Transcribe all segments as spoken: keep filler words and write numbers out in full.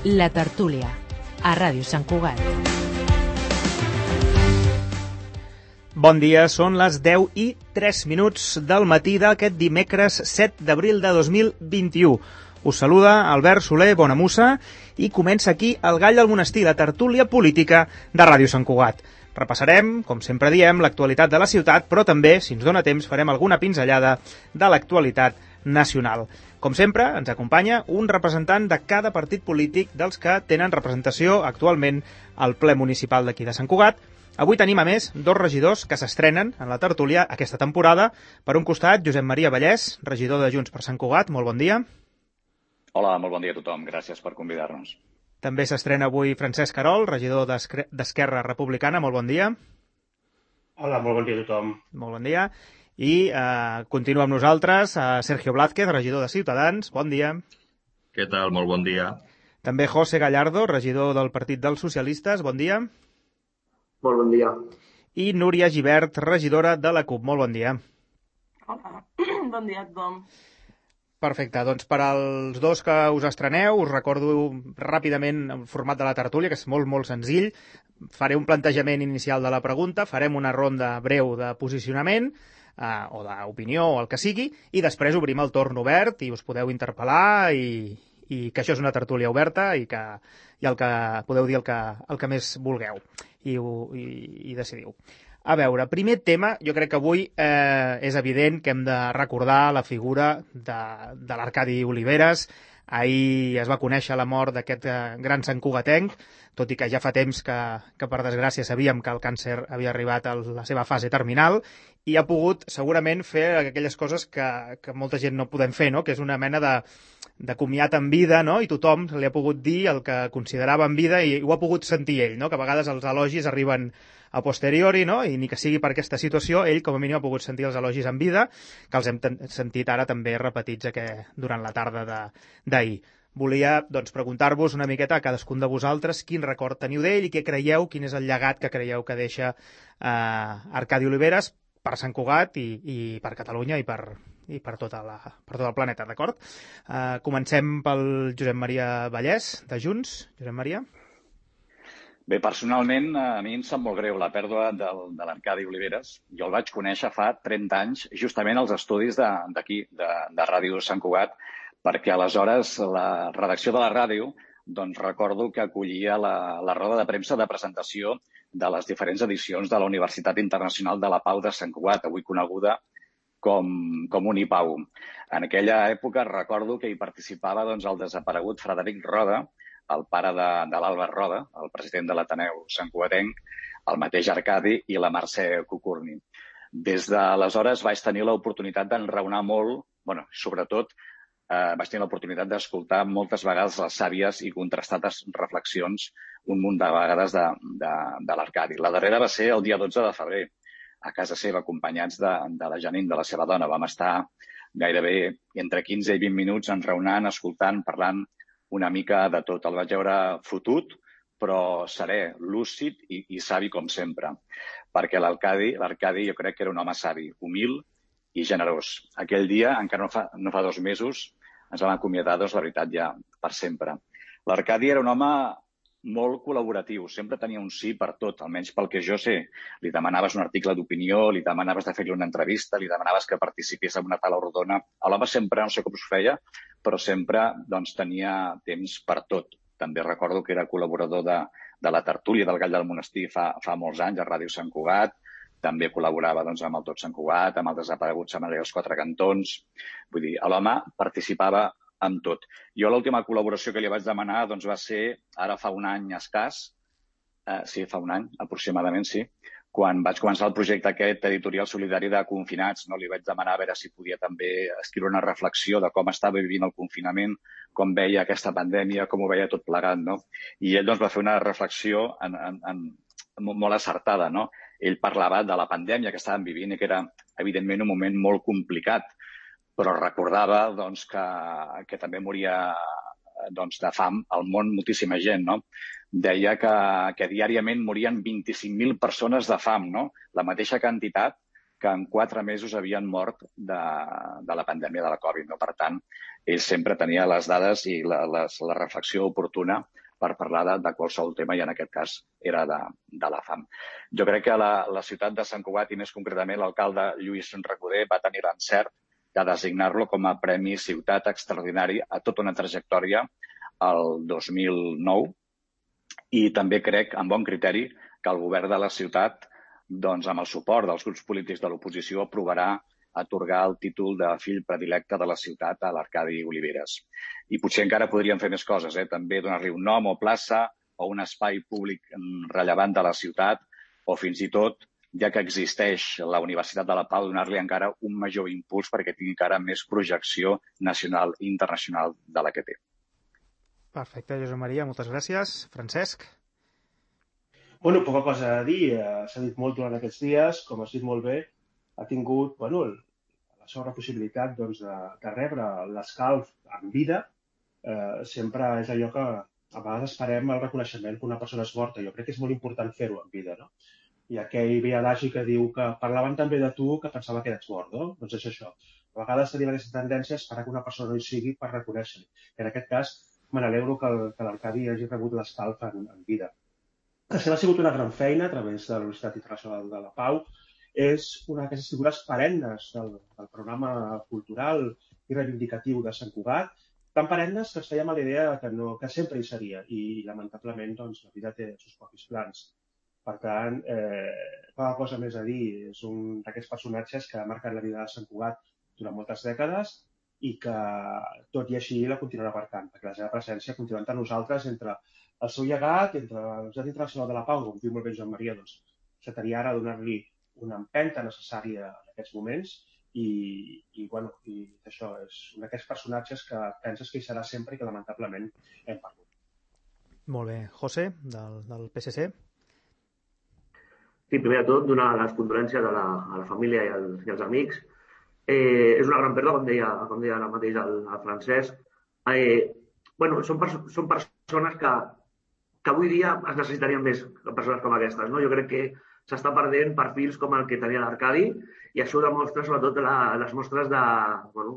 La Tertúlia, a Ràdio Sant Cugat. Bon dia, són les deu i tres minuts del matí d'aquest dimecres set d'abril de dos mil vint-i-u. Us saluda Albert Soler Bonamussa i comença aquí el Gall del Monestir, la tertúlia política de Ràdio Sant Cugat. Repassarem, com sempre diem, l'actualitat de la ciutat, però també, si ens dona temps, farem alguna pinzellada de l'actualitat nacional. Com sempre, ens acompanya un representant de cada partit polític dels que tenen representació actualment al ple municipal d'aquí de Sant Cugat. Avui tenim, a més, dos regidors que s'estrenen en la tertúlia aquesta temporada. Per un costat, Josep Maria Vallès, regidor de Junts per Sant Cugat. Molt bon dia. Hola, molt bon dia a tothom. Gràcies per convidar-nos. També s'estrena avui Francesc Querol, regidor d'Esquerra Republicana. Molt bon dia. Hola, molt bon dia a tothom. Molt bon dia. I eh, continua amb nosaltres eh, Sergio Blázquez, regidor de Ciutadans. Bon dia. Què tal? Molt bon dia. També José Gallardo, regidor del Partit dels Socialistes. Bon dia. Molt bon dia. I Núria Gibert, regidora de la CUP. Molt bon dia. Hola, bon dia a tothom. Perfecte, doncs per als dos que us estreneu, us recordo ràpidament el format de la tertúlia, que és molt, molt senzill. Faré un plantejament inicial de la pregunta, farem una ronda breu de posicionament, eh, o d'opinió, o el que sigui, i després obrim el torn obert i us podeu interpel·lar i, i que això és una tertúlia oberta i que i el que podeu dir el que, el que més vulgueu i, i, i decidiu. A veure, primer tema, jo crec que avui eh, és evident que hem de recordar la figura de, de l'Arcadi Oliveres. Ahir es va conèixer la mort d'aquest eh, gran santcugatenc, tot i que ja fa temps que, que per desgràcia sabíem que el càncer havia arribat a la seva fase terminal i ha pogut segurament fer aquelles coses que, que molta gent no podem fer, no? Que és una mena de, de comiat en vida, no? I tothom li ha pogut dir el que considerava en vida i ho ha pogut sentir ell, no? Que a vegades els elogis arriben a posteriori, no? I ni que sigui per aquesta situació, ell com a mínim ha pogut sentir els elogis en vida, que els hem sentit ara també repetits aquest, durant la tarda d'ahir. Volia doncs, preguntar-vos una miqueta a cadascun de vosaltres quin record teniu d'ell i què creieu, quin és el llegat que creieu que deixa eh, Arcadi Oliveres per Sant Cugat i, i per Catalunya i per, i per, tota la, per tot el planeta, d'acord? Eh, comencem pel Josep Maria Vallès, de Junts. Josep Maria. Bé, personalment, a mi em sap molt greu la pèrdua del, de l'Arcadi Oliveres. Jo el vaig conèixer fa trenta anys, justament als estudis d'aquí, de, de, de Ràdio Sant Cugat, perquè aleshores la redacció de la ràdio, doncs recordo que acollia la, la roda de premsa de presentació de les diferents edicions de la Universitat Internacional de la Pau de Sant Cugat, avui coneguda com, com Unipau. En aquella època recordo que hi participava doncs, el desaparegut Frederic Roda, el pare de, de l'Àlvar Roda, el president de l'Ateneu santcugatenc, el mateix Arcadi i la Mercè Cucurni. Des d'aleshores vaig tenir l'oportunitat d'enraonar molt, bueno, sobretot eh, vaig tenir l'oportunitat d'escoltar moltes vegades les sàvies i contrastades reflexions un munt de vegades de, de, de l'Arcadi. La darrera va ser el dia dotze de febrer, a casa seva, acompanyats de, de la Janine, de la seva dona. Vam estar gairebé entre quinze i vint minuts enraonant, escoltant, parlant una mica de tot. El vaig veure fotut, però serè, lúcid i, i savi com sempre. Perquè l'Arcadi, l'Arcadi jo crec que era un home savi, humil i generós. Aquell dia, encara no fa, no fa dos mesos, ens vam acomiadar, doncs, la veritat, ja per sempre. L'Arcadi era un home molt col·laboratiu, sempre tenia un sí per tot, almenys pel que jo sé. Li demanaves un article d'opinió, li demanaves de fer-li una entrevista, li demanaves que participés en una taula rodona. L'home sempre, no sé com s'ho feia, però sempre doncs, tenia temps per tot. També recordo que era col·laborador de, de la tertúlia del Gall del Monestir fa, fa molts anys, a Ràdio Sant Cugat. També col·laborava doncs, amb el Tot Sant Cugat, amb el desaparegut Setmanari dels Quatre Cantons. Vull dir, l'home participava amb tot. Jo l'última col·laboració que li vaig demanar doncs, va ser, ara fa un any escàs, eh, sí, fa un any aproximadament, sí, quan vaig començar el projecte aquest editorial solidari de Confinats, no? Li vaig demanar a veure si podia també escriure una reflexió de com estava vivint el confinament, com veia aquesta pandèmia, com ho veia tot plegat, no? I ell doncs, va fer una reflexió en, en, en, molt acertada, no? Ell parlava de la pandèmia que estàvem vivint i que era, evidentment, un moment molt complicat, però recordava doncs, que, que també moria doncs, de fam al món moltíssima gent, no? Deia que, que diàriament morien vint-i-cinc mil persones de fam, no? La mateixa quantitat que en quatre mesos havien mort de, de la pandèmia de la Covid. No? Per tant, ell sempre tenia les dades i la, les, la reflexió oportuna per parlar de, de qualsevol tema, i en aquest cas era de, de la fam. Jo crec que la, la ciutat de Sant Cugat, i més concretament l'alcalde Lluís Recoder, va tenir l'encert de designar-lo com a Premi Ciutat Extraordinari a tota una trajectòria el dos mil nou, i també crec, amb bon criteri, que el govern de la ciutat, doncs, amb el suport dels grups polítics de l'oposició, aprovarà atorgar el títol de fill predilecte de la ciutat a l'Arcadi Oliveres. I potser encara podríem fer més coses, eh? També donar-li un nom o plaça o un espai públic rellevant de la ciutat, o fins i tot, ja que existeix la Universitat de la Pau, donar-li encara un major impuls perquè tingui encara més projecció nacional i internacional de la que té. Perfecte, Josep Maria, moltes gràcies. Francesc? Bueno, poca cosa a dir. S'ha dit molt durant aquests dies, com has dit molt bé, ha tingut, bueno, la seva possibilitat doncs, de, de rebre l'escalf en vida. Eh, sempre és allò que a vegades esperem el reconeixement que una persona és morta. Jo crec que és molt important fer-ho en vida, no? Hi ha aquell vell adagi que diu que parlaven tan bé de tu que pensava que eres mort, no? Doncs és això. A vegades tenim aquesta tendència a esperar que una persona no hi sigui per reconèixer-li. En aquest cas, me n'alegro que l'Arcadi hagi rebut l'escalf en, en vida. La seva ha sigut una gran feina a través de la Universitat Internacional de la Pau. És una d'aquestes figures perennes del, del programa cultural i reivindicatiu de Sant Cugat, tan perennes que ens fèiem a la idea que, no, que sempre hi seria, i lamentablement doncs, la vida té els seus propis plans. Per tant, eh, poca cosa més a dir. És un d'aquests personatges que ha marcat la vida de Sant Cugat durant moltes dècades i que, tot i així, la continuarà marcant, perquè la seva presència continua entre nosaltres, entre el seu llegat, entre la Universitat Internacional de la Pau, com diu molt bé Joan Maria, doncs, s'ataria ara a donar-li una empenta necessària en aquests moments i, i, bueno, i això és un d'aquests personatges que penses que hi serà sempre i que lamentablement hem perdut. Molt bé. José, del, del P S C. Sí, primer de tot, donar les condolències a la, a la família i, el, i als amics. Eh, és una gran pèrdua, com deia, com deia ara mateix el, el Francesc. Eh, bueno, són, perso són persones que, que avui dia es necessitarien més, persones com aquestes, no? Jo crec que s'està perdent perfils com el que tenia l'Arcadi, i això demostra sobretot la, les mostres de, bueno,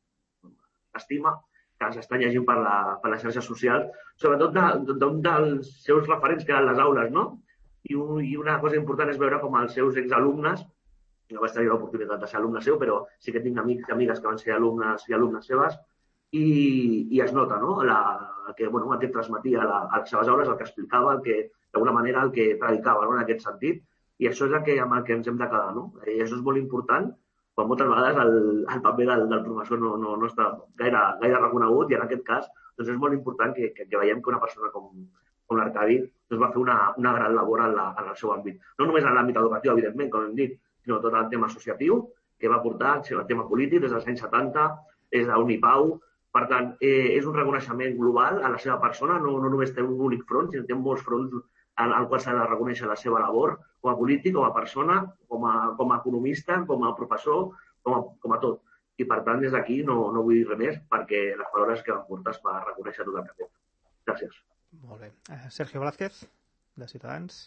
d'estima que ens estan llegint per, la, per les xarxes socials, sobretot d'un de, de, dels seus referents que eren les aules, no? I, un, I una cosa important és veure com els seus exalumnes, no vaig tenir l'oportunitat de ser alumne seu, però sí que tinc amics i amigues que van ser alumnes i alumnes seves, i, i es nota, no? La, el que, bueno, el que transmetia a, la, a les seves aules, el que explicava, el que, d'alguna manera, el que predicava, no? En aquest sentit. I això és el que, amb el que ens hem de quedar, no? I això és molt important, quan moltes vegades el, el paper del, del professor no, no, no està gaire, gaire reconegut, i en aquest cas doncs és molt important que, que, que veiem que una persona com, com l'Arcadi doncs va fer una, una gran labor en, la, en el seu àmbit. No només en l'àmbit educatiu, evidentment, com hem dit, sinó tot el tema associatiu que va portar, el tema polític des dels anys setanta, des d'Unipau. Per tant, eh, és un reconeixement global a la seva persona, no, no només té un únic front, sinó que té molts fronts al, al qual s'ha de reconèixer la seva labor com a polític, com a persona, com a, com a economista, com a professor, com a, com a tot. I per tant, des d'aquí no, no vull dir res més, perquè les paraules que van portar és per reconèixer tot el que ha fet. Gràcies. Molt bé. Uh, Sergio Blázquez, de Ciutadans.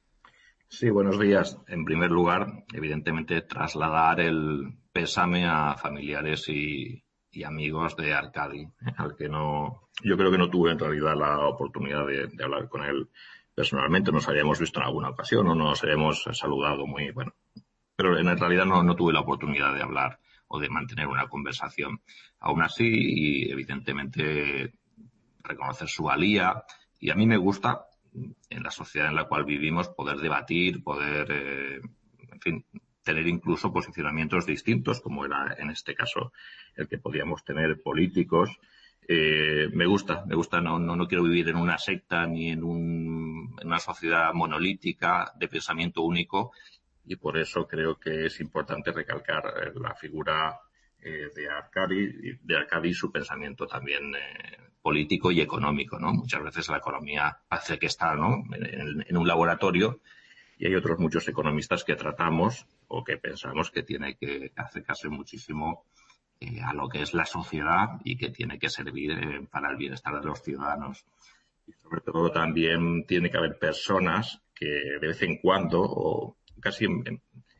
Sí, buenos días. En primer lugar, evidentemente, trasladar el pésame a familiares y, y amigos de Arcadi, ¿eh? Al que no, yo creo que no tuve en realidad la oportunidad de, de hablar con él personalmente. Nos habíamos visto en alguna ocasión o nos habíamos saludado muy, bueno, pero en realidad no, no tuve la oportunidad de hablar o de mantener una conversación. Aún así, y evidentemente, reconocer su valía, y a mí me gusta, en la sociedad en la cual vivimos, poder debatir, poder, eh, en fin, tener incluso posicionamientos distintos, como era en este caso el que podíamos tener políticos. Eh, me gusta, me gusta, no, no, no quiero vivir en una secta ni en, un, en una sociedad monolítica de pensamiento único, y por eso creo que es importante recalcar la figura eh, de Arcadi, de Arcadi y su pensamiento también eh, político y económico, ¿no? Muchas veces la economía parece que está, ¿no?, en, en un laboratorio, y hay otros muchos economistas que tratamos o que pensamos que tiene que acercarse muchísimo eh, a lo que es la sociedad y que tiene que servir eh, para el bienestar de los ciudadanos. Y sobre todo también tiene que haber personas que de vez en cuando, o casi en,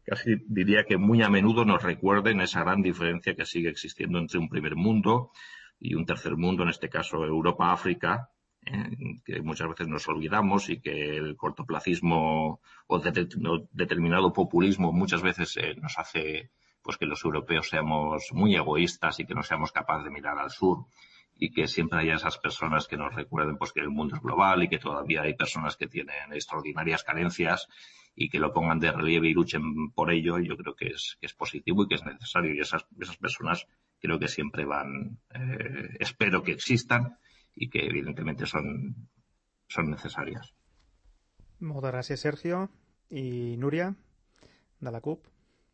casi diría que muy a menudo nos recuerden esa gran diferencia que sigue existiendo entre un primer mundo y un tercer mundo, en este caso Europa-África, eh, que muchas veces nos olvidamos y que el cortoplacismo o de, no, determinado populismo muchas veces eh, nos hace pues que los europeos seamos muy egoístas y que no seamos capaces de mirar al sur, y que siempre haya esas personas que nos recuerden pues que el mundo es global y que todavía hay personas que tienen extraordinarias carencias y que lo pongan de relieve y luchen por ello. Yo creo que es, que es positivo y que es necesario, y esas, esas personas creo que siempre van, eh, espero que existan y que evidentemente son, son necessàries. Moltes gràcies, Sergio. I Núria, de la CUP?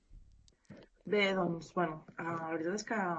Bé, doncs, bueno, la veritat és que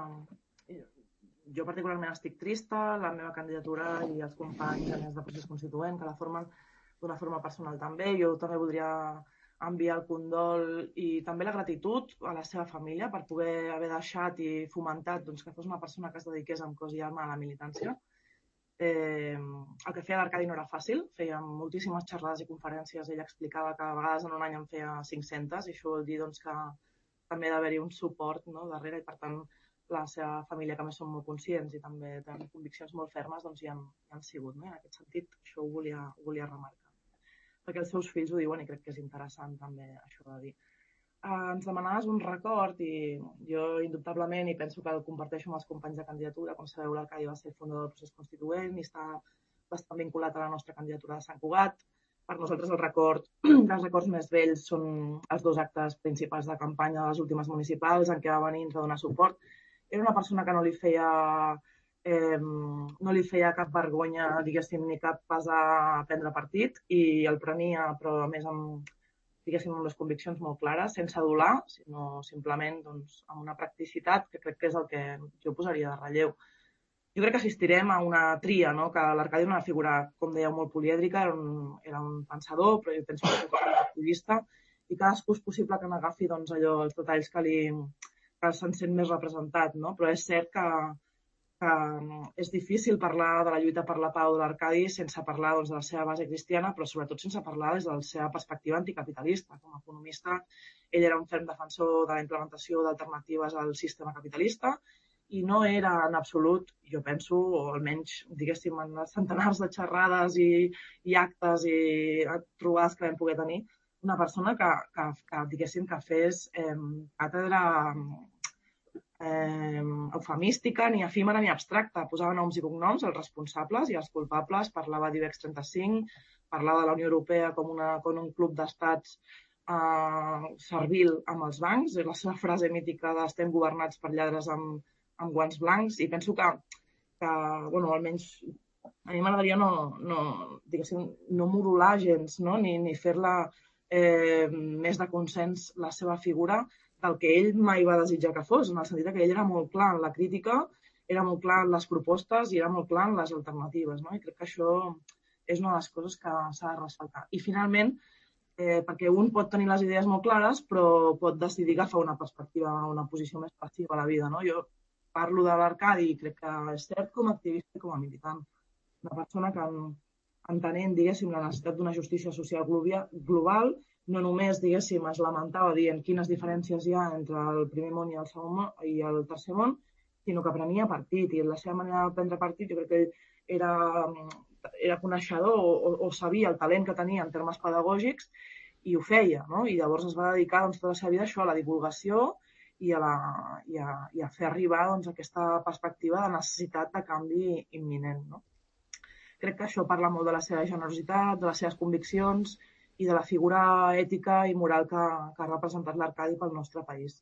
jo particularment estic trista, la meva candidatura i els companys, a més de procés constituent, que la formen d'una forma personal també. Jo també voldria enviar el condol i també la gratitud a la seva família per poder haver deixat i fomentat doncs, que fos una persona que es dediqués amb cos i alma a la militància. Eh, el que feia l'Arcadi no era fàcil, feia moltíssimes xerrades i conferències, ell explicava que a vegades en un any en feia cinc-centes, i això vol dir doncs, que també ha d'haver-hi un suport, no, darrere, i per tant la seva família, que a més són molt conscients i també tenen conviccions molt fermes, doncs hi han, hi han sigut. No? En aquest sentit, això ho volia, ho volia remarcar. Perquè els seus fills ho diuen i crec que és interessant també això de dir. Uh, ens demanaves un record i jo indubtablement, i penso que el comparteixo amb els companys de candidatura, com sabeu, l'Arcadi va ser el fundador del procés constituent i està bastant vinculat a la nostra candidatura de Sant Cugat. Per nosaltres el record, dels records més vells són els dos actes principals de campanya de les últimes municipals en què va venir i ens va donar suport. Era una persona que no li feia eh, no li feia cap vergonya, diguéssim, ni cap pesar a prendre partit, i el prenia, però a més amb diguéssim, amb les conviccions molt clares, sense adular, sinó simplement doncs, amb una practicitat que crec que és el que jo posaria de relleu. Jo crec que assistirem a una tria, no? Que l'Arcadi era una figura, com dèieu, molt polièdrica, era un, era un pensador, però jo penso que era un activista, i cadascú és possible que n'agafi doncs, allò, els detalls que, li, que se'n sent més representat, no? Però és cert que, que és difícil parlar de la lluita per la pau de l'Arcadi sense parlar doncs, de la seva base cristiana, però sobretot sense parlar des de la seva perspectiva anticapitalista. Com a economista, ell era un ferm defensor de la implementació d'alternatives al sistema capitalista i no era en absolut, jo penso, o almenys, diguéssim, en els centenars de xerrades i, i actes i trobades que vam poder tenir, una persona que, que, que diguéssim, que fes eh, càtedra eh, eufemística, ni efímera ni abstracta. Posava noms i cognoms, els responsables i els culpables, parlava d'IBEX trenta-cinc, parlava de la Unió Europea com, una, com un club d'estats eh, servil amb els bancs, és la seva frase mítica de estem governats per lladres amb, amb guants blancs, i penso que, que bueno, almenys a mi m'agradaria no, no, diguéssim, no modular gens, no? ni, ni fer-la eh, més de consens la seva figura del que ell mai va desitjar que fos, en el sentit que ell era molt clar en la crítica, era molt clar en les propostes i era molt clar en les alternatives. No? I crec que això és una de les coses que s'ha de ressaltar. I finalment, eh, perquè un pot tenir les idees molt clares, però pot decidir agafar una perspectiva, una posició més passiva a la vida. No? Jo parlo de l'Arcadi i crec que és cert com a activista i com a militant. Una persona que, entenent, diguéssim, la necessitat d'una justícia social global, no només, diguéssim, es lamentava dient quines diferències hi ha entre el primer món i el segon món i el tercer món, sinó que prenia partit, i la seva manera de prendre partit jo crec que era, era coneixedor o, o sabia el talent que tenia en termes pedagògics i ho feia, no? I llavors es va dedicar doncs, tota la seva vida a això, a la divulgació i a, la, i a, i a fer arribar doncs, aquesta perspectiva de necessitat de canvi imminent. No? Crec que això parla molt de la seva generositat, de les seves conviccions i de la figura ètica i moral que, que ha representat l'Arcadi pel nostre país.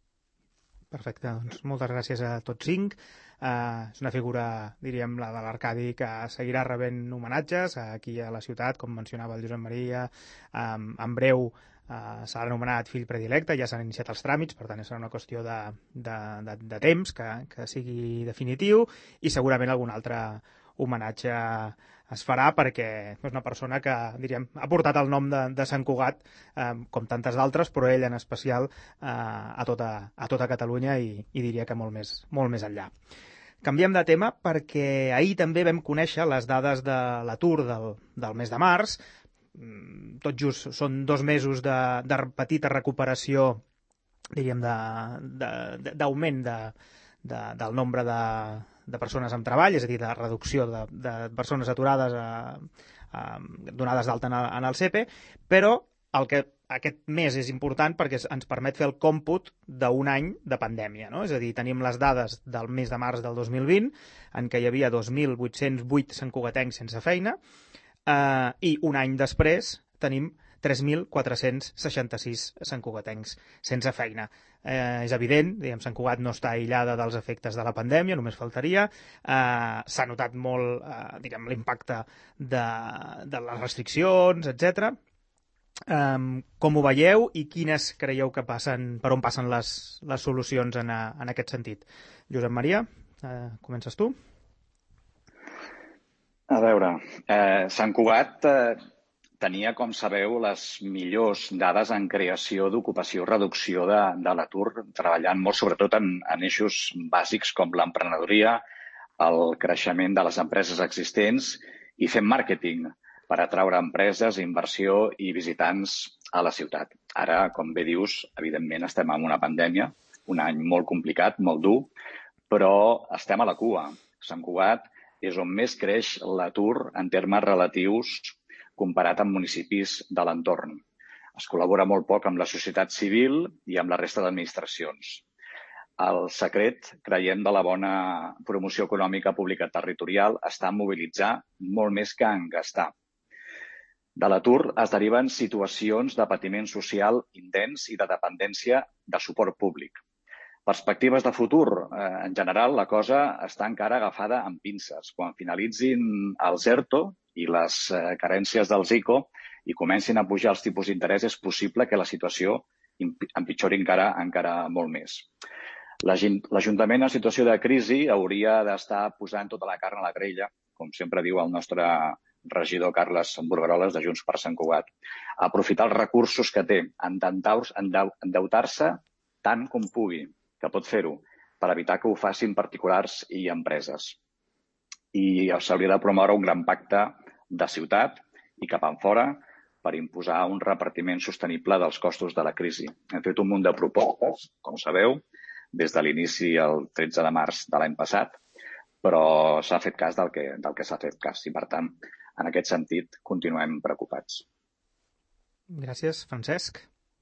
Perfecte, doncs moltes gràcies a tots cinc. Uh, és una figura, diríem, la de l'Arcadi, que seguirà rebent homenatges aquí a la ciutat, com mencionava el Josep Maria. Um, en breu uh, s'ha anomenat fill predilecte, ja s'han iniciat els tràmits, per tant serà una qüestió de, de, de, de temps que, que sigui definitiu, i segurament algun altre homenatge es farà perquè és una persona que, diríem, ha portat el nom de, de Sant Cugat, eh, com tantes d'altres, però ell en especial eh, a, tota, a tota Catalunya i, i diria que molt més, molt més enllà. Canviem de tema perquè ahir també vam conèixer les dades de l'atur del, del mes de març. tot just són dos mesos de, de petita recuperació, diríem, d'augment de, de, de, del nombre de, de persones amb treball, és a dir, de reducció de, de persones aturades a, a, donades d'alta en, en el C E P E, però el que aquest mes és important perquè ens permet fer el còmput d'un any de pandèmia, no? És a dir, tenim les dades del mes de març del dos mil vint, en què hi havia dos mil vuit-cents vuit santcugatencs sense feina, eh, i un any després tenim tres mil quatre-cents seixanta-sis santcugatencs sense feina. Eh, és evident, diguem, Sant Cugat no està aïllada dels efectes de la pandèmia, només faltaria. Eh, s'ha notat molt, eh, diguem, l'impacte de, de les restriccions, etcètera. Um, com ho veieu i quines creieu que passen, per on passen les, les solucions en, a, en aquest sentit? Josep Maria, eh, comences tu? A veure, eh, Sant Cugat eh, tenia, com sabeu, les millors dades en creació d'ocupació i reducció de, de l'atur, treballant molt sobretot en, en eixos bàsics com l'emprenedoria, el creixement de les empreses existents i fent màrqueting per atraure empreses, inversió i visitants a la ciutat. Ara, com bé dius, evidentment estem en una pandèmia, un any molt complicat, molt dur, però estem a la cua. Sant Cugat és on més creix l'atur en termes relatius comparat amb municipis de l'entorn. Es col·labora molt poc amb la societat civil i amb la resta d'administracions. El secret, creiem, de la bona promoció econòmica pública territorial està en mobilitzar molt més que en gastar. De l'atur es deriven situacions de patiment social intens i de dependència de suport públic. Perspectives de futur. Eh, en general, la cosa està encara agafada amb pinces. Quan finalitzin els ERTO i les eh, carències dels ICO i comencin a pujar els tipus d'interès, és possible que la situació empitjori encara, encara molt més. L'Ajuntament en situació de crisi hauria d'estar posant tota la carn a la grella, com sempre diu el nostre regidor Carles Burgaroles de Junts per Sant Cugat. Aprofitar els recursos que té, endeutar-se tant com pugui, que pot fer-ho, per evitar que ho facin particulars i empreses. I s'hauria de promoure un gran pacte de ciutat i cap enfora per imposar un repartiment sostenible dels costos de la crisi. Hem fet un munt de propostes, com sabeu, des de l'inici el tretze de març de l'any passat, però s'ha fet cas del que, del que s'ha fet cas i, per tant, en aquest sentit, continuem preocupats. Gràcies. Francesc?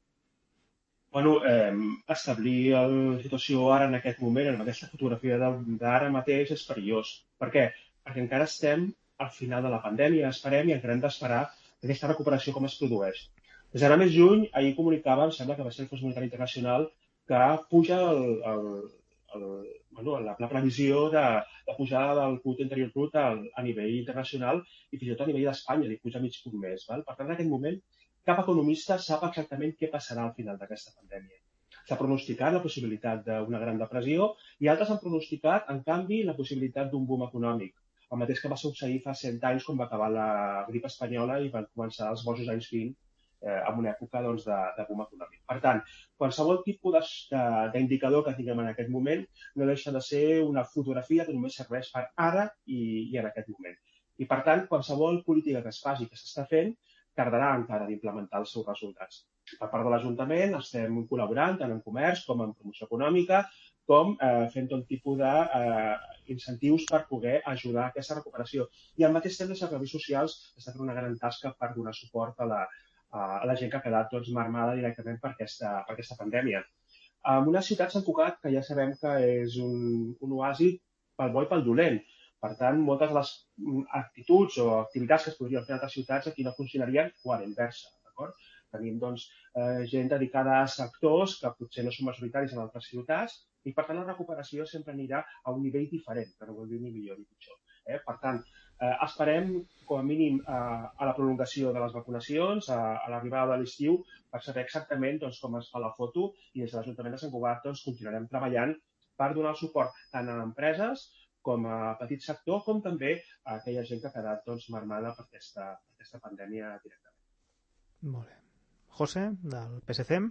Bueno, eh, establir la situació ara en aquest moment, en aquesta fotografia d'ara mateix, és perillós. Per què? Perquè encara estem al final de la pandèmia, esperem i encara hem d'esperar aquesta recuperació com es produeix. Des d'anar més lluny, ahir comunicava, em sembla que va ser el Fons Monetari Internacional, que puja el, el, el, bueno, la, la previsió de, de pujar del producte interior brut a, a nivell internacional i fins i tot a nivell d'Espanya, li puja mig punt més. Val? Per tant, en aquest moment, cap economista sap exactament què passarà al final d'aquesta pandèmia. S'ha pronosticat la possibilitat d'una gran depressió i altres han pronosticat, en canvi, la possibilitat d'un boom econòmic. El mateix que va succeir fa cent anys quan va acabar la grip espanyola i van començar els bojos anys vint eh, en una època doncs, de, de boom econòmic. Per tant, qualsevol tipus d'indicador que tinguem en aquest moment no deixa de ser una fotografia que només serveix per ara i, i en aquest moment. I, per tant, qualsevol política que es faci, que s'està fent, tardarà encara d'implementar els seus resultats. Per part de l'Ajuntament estem col·laborant tant en comerç com en promoció econòmica, com eh, fent tot tipus d'incentius eh, per poder ajudar a aquesta recuperació. I al mateix temps, els serveis socials estan fent una gran tasca per donar suport a la, a la gent que ha quedat doncs, marmada directament per aquesta, per aquesta pandèmia. En una ciutat, Sant Cugat, que ja sabem que és un, un oasi pel bo i pel dolent. Per tant, moltes de les actituds o activitats que es podrien fer en altres ciutats aquí no funcionarien o a la inversa. Tenim doncs, eh, gent dedicada a sectors que potser no són majoritaris en altres ciutats i, per tant, la recuperació sempre anirà a un nivell diferent, que no vol dir ni millor ni pitjor. Eh? Per tant, eh, esperem, com a mínim, eh, a la prolongació de les vacunacions, a, a l'arribada de l'estiu, per saber exactament doncs, com es fa la foto i des de l'Ajuntament de Sant Cugat doncs, continuarem treballant per donar el suport tant a empreses com a petit sector, com també a aquella gent que ha quedat doncs, marmada per aquesta, per aquesta pandèmia directament. Molt bé. José, del P S C.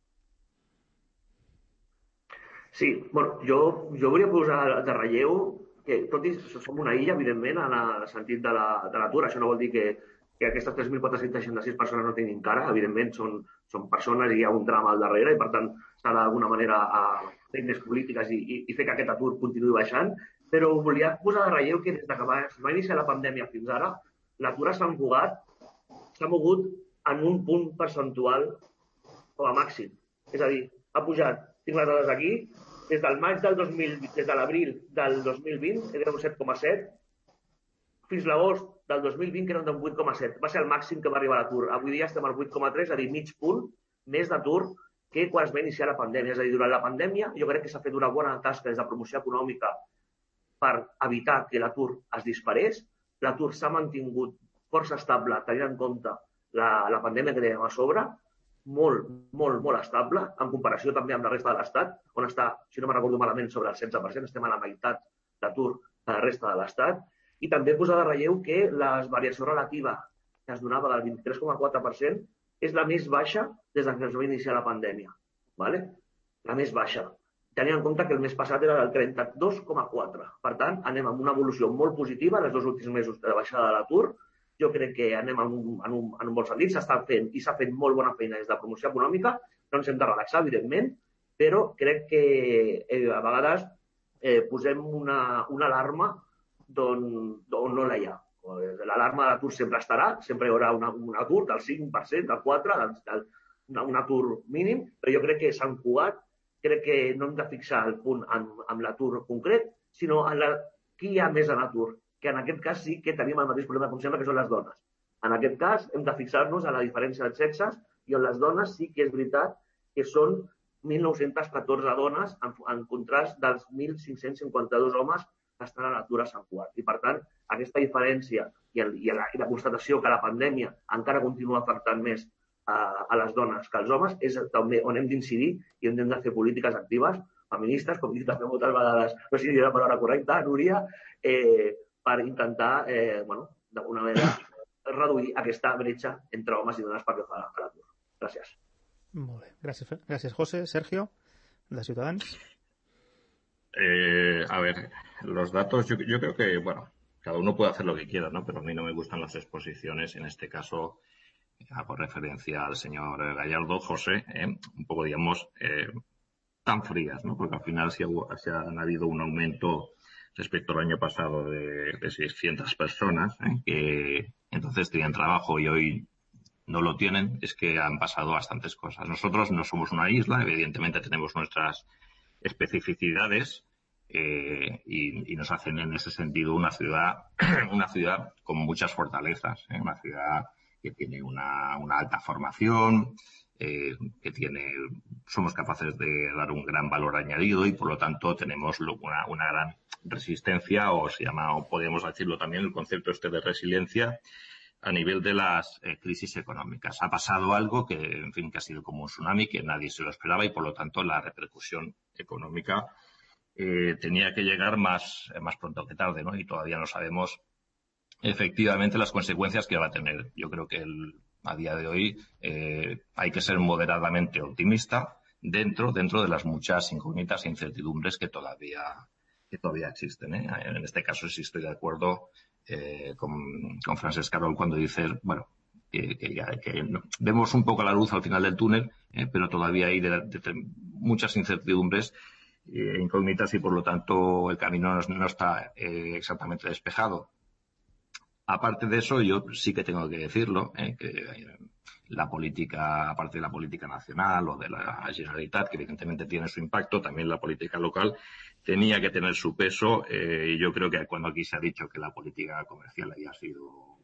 Sí, bueno, jo, jo volia posar de relleu que tot i som una illa, evidentment, en el sentit de l'atur. La, Això no vol dir que, que aquestes tres mil quatre-cents seixanta-sis persones no tinguin cara. Evidentment, són, són persones i hi ha un drama al darrere i, per tant, s'ha d'alguna manera a fer més polítiques i, i, i fer que aquest atur continuï baixant. Però volia posar de relleu que des que va, va iniciar la pandèmia fins ara, l'atur a Sant Cugat s'ha mogut en un punt percentual com a màxim. És a dir, ha pujat, tinc les dades aquí, des del maig del dos mil vint, des de l'abril del dos mil vint, era un set coma set, fins l'agost del dos mil vint, que era un vuit coma set. Va ser el màxim que va arribar a l'atur. Avui dia estem al vuit coma tres, és a dir, mig punt més d'atur que quan es va iniciar la pandèmia. És a dir, durant la pandèmia jo crec que s'ha fet una bona tasca des de promoció econòmica per evitar que l'atur es disparés. L'atur s'ha mantingut força estable, tenint en compte la, la pandèmia que tenim a sobre, molt, molt, molt estable, en comparació també amb la resta de l'Estat, on està, si no me recordo malament, sobre el setze per cent, estem a la meitat d'atur de la resta de l'Estat. I també posar de relleu que la variació relativa que es donava del vint-i-tres coma quatre per cent és la més baixa des que es va iniciar la pandèmia. ¿Vale? La més baixa. Tenint en compte que el mes passat era del trenta-dos coma quatre. Per tant, anem amb una evolució molt positiva en els dos últims mesos de baixada de l'atur. Jo crec que anem en un, en un, en un bon sentit. S'està fent i s'ha fet molt bona feina des de promoció econòmica. No ens hem de relaxar, evidentment, però crec que eh, a vegades eh, posem una, una alarma d'on no la hi ha. L'alarma de l'atur sempre estarà, sempre hi haurà una, un atur del cinc per cent, del quatre per cent, del, un atur mínim, però jo crec que Sant Cugat, crec que no hem de fixar el punt en, en l'atur concret, sinó en la, qui hi ha més en atur, que en aquest cas sí que tenim el mateix problema com sempre, que són les dones. En aquest cas hem de fixar-nos a la diferència dels sexes i on les dones sí que és veritat que són mil nou-cents catorze dones en, en contrast dels mil cinc-cents cinquanta-dos homes que estan a l'atur a Sant Cugat. I, per tant, aquesta diferència i, el, i, la, i la constatació que la pandèmia encara continua afectant més a, a les dones que als homes és també on hem d'incidir i on hem de fer polítiques actives, feministes, com dic també moltes vegades, no sé si la paraula correcta, Núria, eh, per intentar, eh, bueno, d'alguna manera, reduir aquesta bretxa entre homes i dones pel que fa a l'atur. Gràcies. Molt bé. Gràcies, gràcies José. Sergio, de Ciutadans. Eh, a ver, los datos, yo, yo creo que, bueno, cada uno puede hacer lo que quiera, ¿no? Pero a mí no me gustan las exposiciones, en este caso, hago referencia al señor Gallardo, José, eh, un poco, digamos, eh, tan frías, ¿no? Porque al final si, si han habido un aumento respecto al año pasado de, de seiscientas personas, ¿eh? Que entonces tenían trabajo y hoy no lo tienen, es que han pasado bastantes cosas. Nosotros no somos una isla, evidentemente tenemos nuestras especificidades eh, y, y nos hacen en ese sentido una ciudad una ciudad con muchas fortalezas, ¿eh? Una ciudad que tiene una, una alta formación, eh, que tiene somos capaces de dar un gran valor añadido y por lo tanto tenemos una, una gran resistencia, o se llama, o podemos decirlo también, el concepto este de resiliencia a nivel de las eh, crisis económicas. Ha pasado algo que, en fin, que ha sido como un tsunami, que nadie se lo esperaba y, por lo tanto, la repercusión económica eh, tenía que llegar más, eh, más pronto que tarde, ¿no? Y todavía no sabemos efectivamente las consecuencias que va a tener. Yo creo que el, a día de hoy eh, hay que ser moderadamente optimista dentro, dentro de las muchas incógnitas e incertidumbres que todavía, que todavía existen, ¿eh? En este caso sí estoy de acuerdo Eh, con, con Francesc Carol cuando dice, bueno, que, que, ya, que no, vemos un poco la luz al final del túnel, eh, pero todavía hay de, de, de muchas incertidumbres e eh, incógnitas y por lo tanto el camino no, no está eh, exactamente despejado. Aparte de eso, yo sí que tengo que decirlo, eh, que eh, la política, aparte de la política nacional o de la Generalitat, que evidentemente tiene su impacto, también la política local tenía que tener su peso, eh, y yo creo que cuando aquí se ha dicho que la política comercial había sido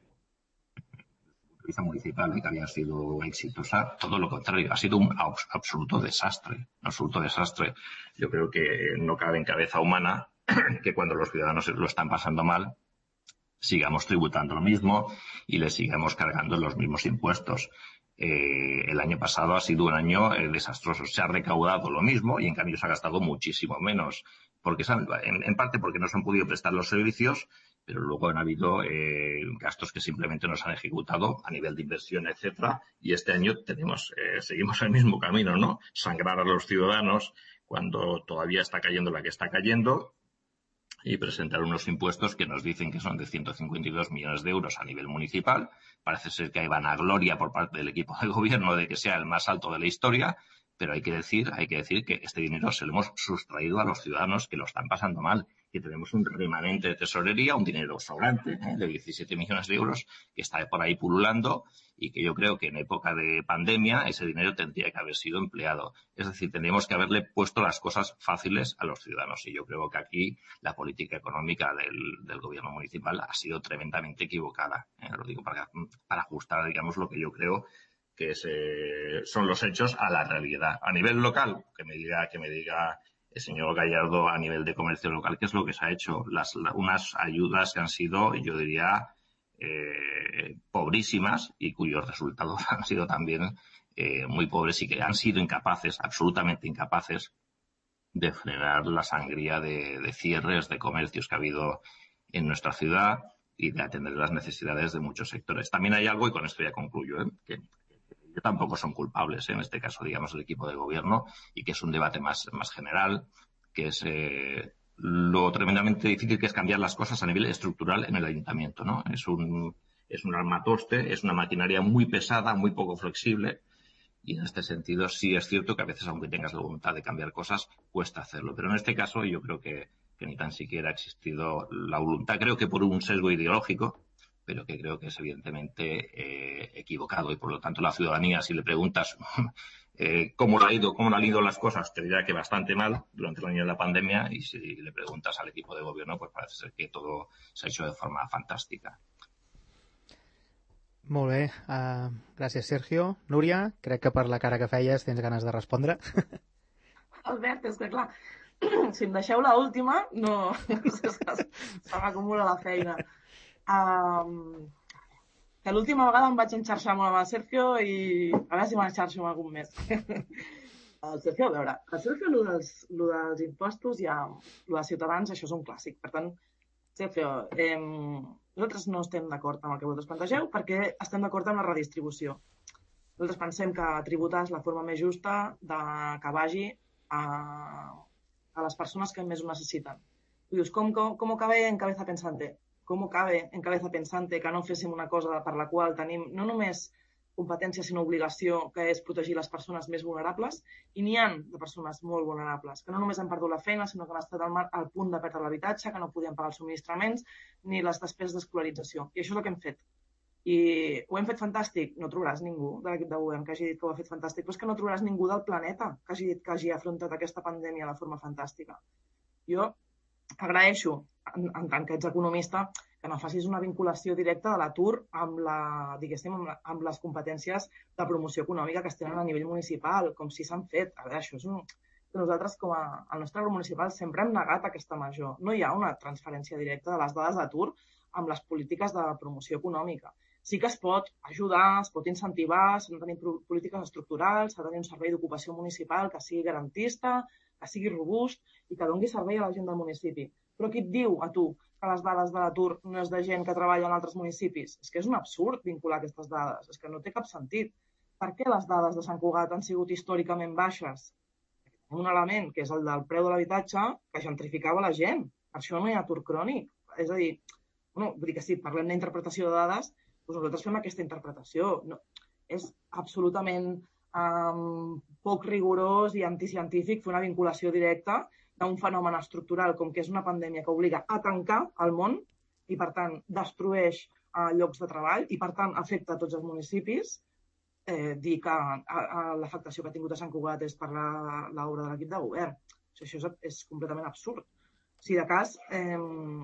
municipal y que había sido exitosa, todo lo contrario, ha sido un absoluto desastre, un absoluto desastre. Yo creo que no cabe en cabeza humana que cuando los ciudadanos lo están pasando mal, sigamos tributando lo mismo y les sigamos cargando los mismos impuestos. Eh, el año pasado ha sido un año eh, desastroso. Se ha recaudado lo mismo y en cambio se ha gastado muchísimo menos. Porque en, en parte porque no se han podido prestar los servicios, pero luego han habido eh, gastos que simplemente no se han ejecutado a nivel de inversión, etcétera. Y este año tenemos, eh, seguimos el mismo camino, ¿no? Sangrar a los ciudadanos cuando todavía está cayendo la que está cayendo. y presentar unos impuestos que nos dicen que son de ciento cincuenta y dos millones de euros a nivel municipal. Parece ser que hay vanagloria por parte del equipo de gobierno de que sea el más alto de la historia, pero hay que decir, hay que decir que este dinero se lo hemos sustraído a los ciudadanos que lo están pasando mal, que tenemos un remanente de tesorería, un dinero sobrante, ¿eh? de diecisiete millones de euros que está por ahí pululando y que yo creo que en época de pandemia ese dinero tendría que haber sido empleado. Es decir, tendríamos que haberle puesto las cosas fáciles a los ciudadanos y yo creo que aquí la política económica del, del gobierno municipal ha sido tremendamente equivocada. ¿eh? Lo digo para, para ajustar, digamos, lo que yo creo que es, eh, son los hechos a la realidad. A nivel local, que me diga, que me diga el señor Gallardo a nivel de comercio local, ¿qué es lo que se ha hecho? Las, la, unas ayudas que han sido, yo diría, eh, pobrísimas y cuyos resultados han sido también eh, muy pobres y que han sido incapaces, absolutamente incapaces, de frenar la sangría de, de cierres de comercios que ha habido en nuestra ciudad y de atender las necesidades de muchos sectores. También hay algo, y con esto ya concluyo, ¿eh? que que tampoco son culpables, ¿eh? en este caso, digamos, el equipo de gobierno, y que es un debate más, más general, que es eh, lo tremendamente difícil que es cambiar las cosas a nivel estructural en el ayuntamiento, ¿no? Es un, es un armatoste, es una maquinaria muy pesada, muy poco flexible, y en este sentido sí es cierto que a veces, aunque tengas la voluntad de cambiar cosas, cuesta hacerlo. Pero en este caso yo creo que, que ni tan siquiera ha existido la voluntad, creo que por un sesgo ideológico, pero que creo que es evidentemente eh, equivocado y por lo tanto la ciudadanía, si le preguntas eh, cómo le ha ido, cómo le han ido las cosas, te dirá que bastante mal durante el año de la pandemia y si le preguntas al equipo de gobierno, pues parece ser que todo se ha hecho de forma fantàstica. Molt bé, uh, gràcies Sergio. Núria, crec que per la cara que feies tens ganes de respondre. Albert, és que clar, si em deixeu l'última, no, se m'acumula la feina. Um, que l'última vegada em vaig enxarxar molt amb el Sergio i a veure si m'enxarxo amb algun més. El Sergio, a veure, el Sergio, el dels, el dels impostos i el de Ciutadans, això és un clàssic. Per tant, Sergio, eh, nosaltres no estem d'acord amb el que vosaltres plantegeu perquè estem d'acord amb la redistribució. Nosaltres pensem que tributar és la forma més justa de que vagi a, a les persones que més ho necessiten. Tu dius, com, com, com cabe en cabeza pensante? Com cabe en cabeza pensante que no féssim una cosa per la qual tenim no només competència sinó obligació, que és protegir les persones més vulnerables, i n'hi ha de persones molt vulnerables, que no només han perdut la feina, sinó que han estat al, mar, al punt de perdre l'habitatge, que no podien pagar els subministraments ni les despeses d'escolarització. I això és el que hem fet. I ho hem fet fantàstic. No trobaràs ningú de l'equip de govern que hagi dit que ho ha fet fantàstic, però és que no trobaràs ningú del planeta que hagi dit que hagi afrontat aquesta pandèmia de forma fantàstica. Jo agraeixo, en, en tant que ets economista, que no facis una vinculació directa de l'atur amb, la, diguéssim, amb, la, amb les competències de promoció econòmica que es tenen a nivell municipal, com si s'han fet. A veure, això és un... Nosaltres, com a, al nostre grup municipal, sempre hem negat aquesta major. No hi ha una transferència directa de les dades d'atur amb les polítiques de promoció econòmica. Sí que es pot ajudar, es pot incentivar, s'han de tenir polítiques estructurals, s'ha de tenir un servei d'ocupació municipal que sigui garantista, que sigui robust i que doni servei a la gent del municipi. Però qui et diu a tu que les dades de l'atur no és de gent que treballa en altres municipis? És que és un absurd vincular aquestes dades, és que no té cap sentit. Per què les dades de Sant Cugat han sigut històricament baixes? Un element, que és el del preu de l'habitatge, que gentrificava la gent. Per això no hi ha atur crònic. És a dir, bueno, vull dir que sí, parlem d'interpretació de dades, doncs nosaltres fem aquesta interpretació. No, és absolutament um, poc rigorós i anticientífic fer una vinculació directa d'un fenomen estructural com que és una pandèmia que obliga a tancar el món i, per tant, destrueix uh, llocs de treball i, per tant, afecta a tots els municipis. Eh, dir que l'afectació que ha tingut a Sant Cugat és per l'obra de l'equip de govern. Això és, és completament absurd. Si de cas, eh,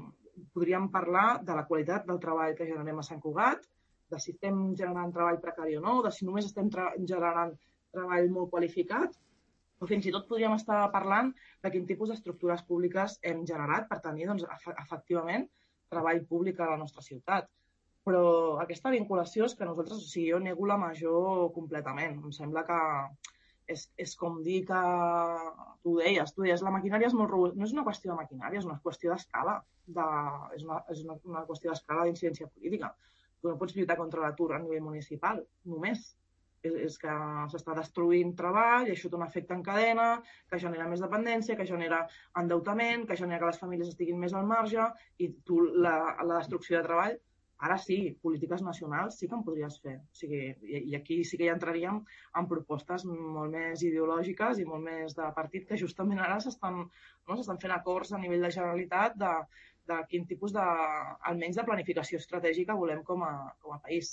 podríem parlar de la qualitat del treball que generem a Sant Cugat, de si estem generant treball precari o no, de si només estem generant treball molt qualificat, o fins i tot podríem estar parlant de quin tipus d'estructures públiques hem generat per tenir, doncs, efectivament, treball públic a la nostra ciutat. Però aquesta vinculació és que nosaltres, o sigui, jo nego la major completament. Em sembla que és, és com dir que... Tu ho deies, tu deies, la maquinària és molt robusta. No és una qüestió de maquinària, és una qüestió d'escala. De... És, una, és una, una qüestió d'escala d'incidència política. Tu no pots lluitar contra l'atur a nivell municipal, només. és que s'està destruint treball i això té un efecte en cadena que genera més dependència, que genera endeutament, que genera que les famílies estiguin més al marge i tu la, la destrucció de treball, ara sí, polítiques nacionals sí que en podries fer. O sigui, i aquí sí que ja entraríem en propostes molt més ideològiques i molt més de partit que justament ara s'estan no, s'estan fent acords a nivell de Generalitat de, de quin tipus de, almenys de planificació estratègica volem com a, com a país.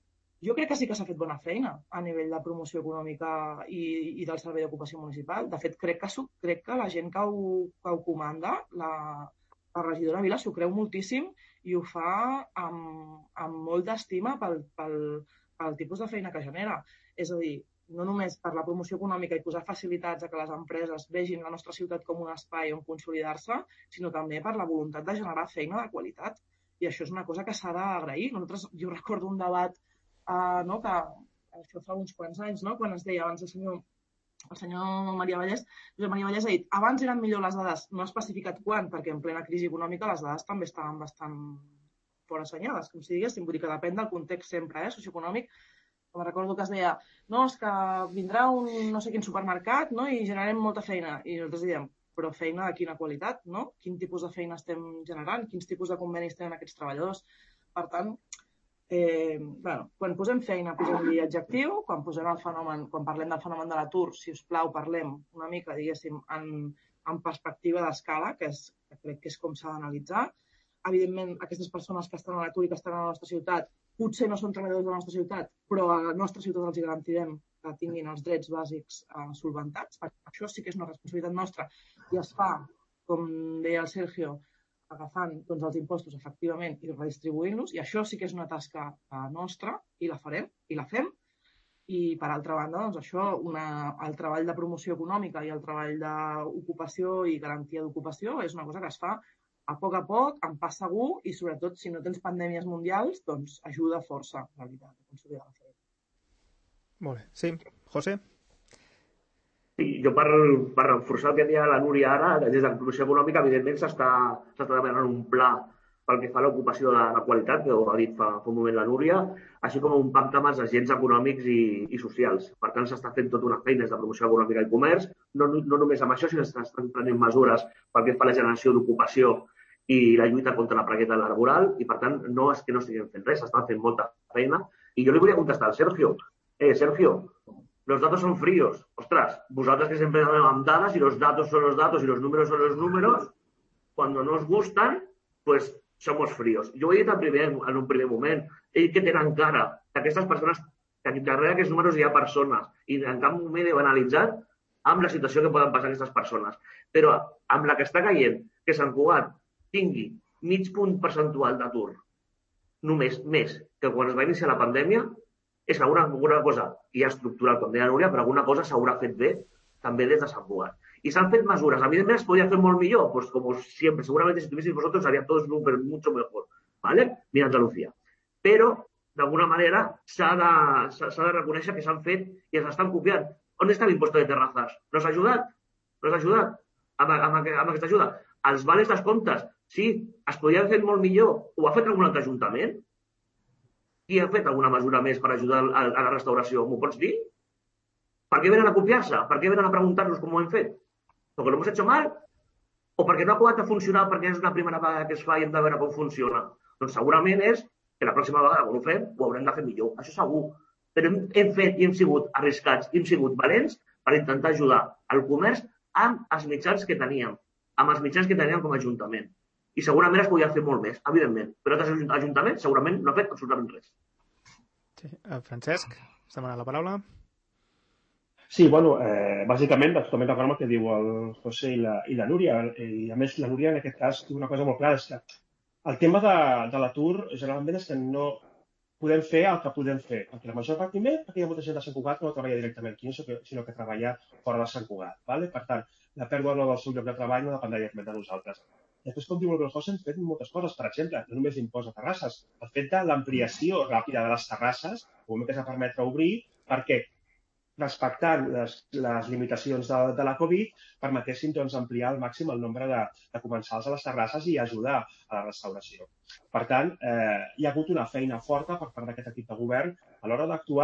Jo crec que sí que s'ha fet bona feina a nivell de promoció econòmica i, i del Servei d'Ocupació Municipal. De fet, crec que, crec que la gent que ho, que ho comanda, la, la regidora Vila, s'ho creu moltíssim i ho fa amb, amb molt d'estima pel, pel, pel tipus de feina que genera. És a dir, no només per la promoció econòmica i posar facilitats a que les empreses vegin la nostra ciutat com un espai on consolidar-se, sinó també per la voluntat de generar feina de qualitat. I això és una cosa que s'ha d'agrair. Nosaltres, jo recordo un debat Uh, no, que això fa uns quants anys, no? Quan es deia abans el senyor, el senyor Maria Vallès, Josep Maria Vallès ha dit abans eren millor les dades, no ha especificat quan, perquè en plena crisi econòmica les dades també estaven bastant fora assenyades, com si diguéssim, vull dir que depèn del context sempre, eh, socioeconòmic. Com recordo que es deia, no, és que vindrà un no sé quin supermercat, no?, i generarem molta feina, i nosaltres diem, però feina de quina qualitat, no? Quin tipus de feina estem generant, quins tipus de convenis tenen aquests treballadors. Per tant, Eh, bueno, quan posem feina posem-li adjectiu, quan posem el fenomen, quan parlem del fenomen de l'atur, si us plau, parlem una mica, diguéssim, en, en perspectiva d'escala, que, és, que crec que és com s'ha d'analitzar. Evidentment, aquestes persones que estan a l'atur i que estan a la nostra ciutat, potser no són treballadors de la nostra ciutat, però a la nostra ciutat els garantirem que tinguin els drets bàsics eh, solventats. Això sí que és una responsabilitat nostra i es fa, com deia el Sergio, agafant doncs, els impostos efectivament i redistribuint-los, i això sí que és una tasca nostra i la farem i la fem. I per altra banda, doncs, això, una, el treball de promoció econòmica i el treball d'ocupació i garantia d'ocupació és una cosa que es fa a poc a poc, en pas segur, i sobretot si no tens pandèmies mundials, doncs ajuda força, la veritat, a consolidar la feina. Molt bé. Sí, José? Sí, jo per, per reforçar el que deia la Núria ara, des de la promoció econòmica, evidentment s'està demanant un pla pel que fa a l'ocupació de la qualitat, que ho ha dit fa, fa un moment la Núria, així com un pacte amb els agents econòmics i, i socials. Per tant, s'està fent tota una feina de promoció econòmica i comerç, no, no només amb això, sinó que s'estan prenent mesures pel que fa a la generació d'ocupació i la lluita contra la precarietat laboral, i per tant, no és que no estiguem fent res, s'està fent molta feina. I jo li volia contestar al Sergio. Eh, Sergio, los datos son fríos. Ostras, vosotros que siempre hablan dades y los datos son los datos y los números son los números, cuando no os gustan, pues somos fríos. Jo ho he dit en, primer, en un primer moment. Ell que tenen cara que aquestes persones, que darrere aquests números hi ha persones i en cap moment heu analitzat amb la situació que poden passar aquestes persones. Però amb la que està caient, que Sant Cugat tingui mig punt percentual d'atur, només més que quan es va iniciar la pandèmia, és que alguna, alguna cosa ja estructural, com deia Núria, però alguna cosa s'haurà fet bé també des de Sant Cugat. I s'han fet mesures. Evidentment es podria fer molt millor, pues como siempre, seguramente si tuvieseis vosotros haría todo súper mucho mejor, ¿vale? Mira Andalucía. Però, d'alguna manera, s'ha de, s'ha de reconèixer que s'han fet i els estan copiant. On està l'impost de terrazas? No s'ha ajudat? No s'ha ajudat? Amb, amb, amb aquesta ajuda. Els vales dels comptes, sí, es podria haver fet molt millor. Ho ha fet algun altre ajuntament? Qui ha fet alguna mesura més per ajudar a, a la restauració? M'ho pots dir? Per què venen a copiar-se? Per què venen a preguntar-nos com ho hem fet? Perquè l'hem fet mal? O perquè no ha acabat de funcionar perquè és una primera vegada que es fa i hem de veure com funciona? Doncs segurament és que la pròxima vegada que ho fem ho haurem de fer millor. Això segur. Però hem, hem fet i hem sigut arriscats i hem sigut valents per intentar ajudar el comerç amb els mitjans que teníem, amb els mitjans que teníem com a ajuntament. I segurament es podia fer molt més, evidentment. Però altres ajuntaments segurament no han fet absolutament res. Sí. Francesc, has demanat la paraula? Sí, bueno, eh, bàsicament, totalment d'acord amb el que diu el José i la, i la Núria. I a més, la Núria en aquest cas diu una cosa molt clara, és que el tema de, de l'atur generalment és que no podem fer el que podem fer. Perquè la major part, primer, perquè hi ha molta gent de Sant Cugat que no treballa directament aquí, sinó que treballa fora de Sant Cugat. ¿vale? Per tant, la pèrdua no del seu lloc de treball no dependrà directament de nosaltres. Després, com diu el José, hem fet moltes coses. Per exemple, no només l'impost de terrasses, el fet de l'ampliació ràpida de les terrasses, com que s'ha permetre obrir, perquè respectant les, les limitacions de, de la Covid, permetessin doncs, ampliar al màxim el nombre de, de comensals a les terrasses i ajudar a la restauració. Per tant, eh, hi ha hagut una feina forta per part d'aquest equip de govern a l'hora d'actuar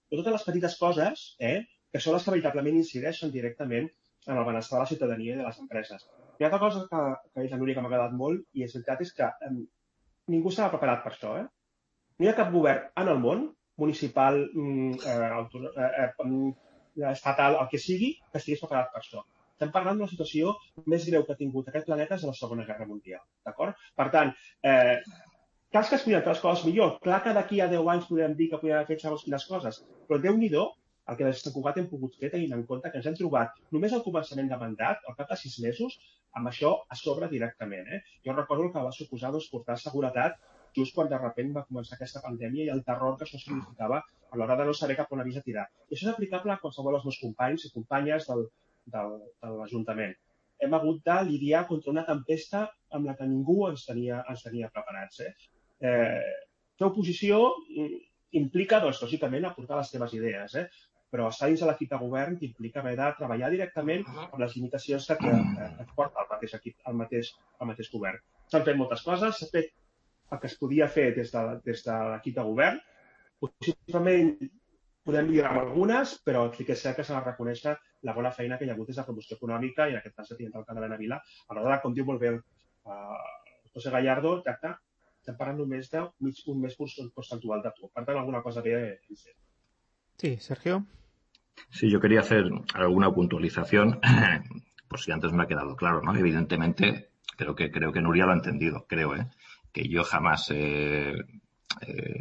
però totes les petites coses eh, que són les que veritablement incideixen directament en el benestar de la ciutadania i de les empreses. Hi ha altra cosa que, que és la Núria que m'ha agradat molt i és veritat és que eh, ningú estava preparat per això. Eh? No hi ha cap govern en el món, municipal, eh, auto, eh, eh, estatal, el que sigui, que estigués preparat per això. Estem parlant d'una situació més greu que ha tingut aquest planeta des de la Segona Guerra Mundial. D'acord? Per tant, eh, cal que es podien fer les coses millor. Clar que d'aquí a deu anys podem dir que podem haver fet segons quines coses, però Déu-n'hi-do el que des de Sant Cugat hem pogut fer tenint en compte que ens hem trobat només al començament de mandat, al cap de sis mesos, amb això a sobre directament. Eh? Jo recordo el que va suposar doncs, portar seguretat just quan de sobte va començar aquesta pandèmia i el terror que això significava a l'hora de no saber cap on havies de tirar. I això és aplicable a qualsevol dels meus companys i companyes del, del, de l'Ajuntament. Hem hagut de lidiar contra una tempesta amb la que ningú ens tenia, ens tenia preparats. Eh? Eh, fer oposició implica, doncs, lògicament, aportar les teves idees, eh? Però estar dins de l'equip de govern implica haver de treballar directament amb les limitacions que, que, que et porta el mateix, equip, el mateix, el mateix govern. S'han fet moltes coses, s'ha fet el que es podia fer des de, des de l'equip de govern. Possiblement podem millorar amb algunes, però sí que és cert que s'ha de reconèixer la bona feina que hi ha hagut des de promoció econòmica i en aquest cas de tinent d'alcalde de Vila. A l'hora de, com diu molt bé el uh, José Gallardo, tracta estem parlant només d'un mes percentual d'atur. Per tant, alguna cosa bé hem fet. Sí, Sergio. Sí, yo quería hacer alguna puntualización, por si antes me ha quedado claro, ¿no? Evidentemente, creo que creo que Nuria lo ha entendido, creo, ¿eh? Que yo jamás eh, eh,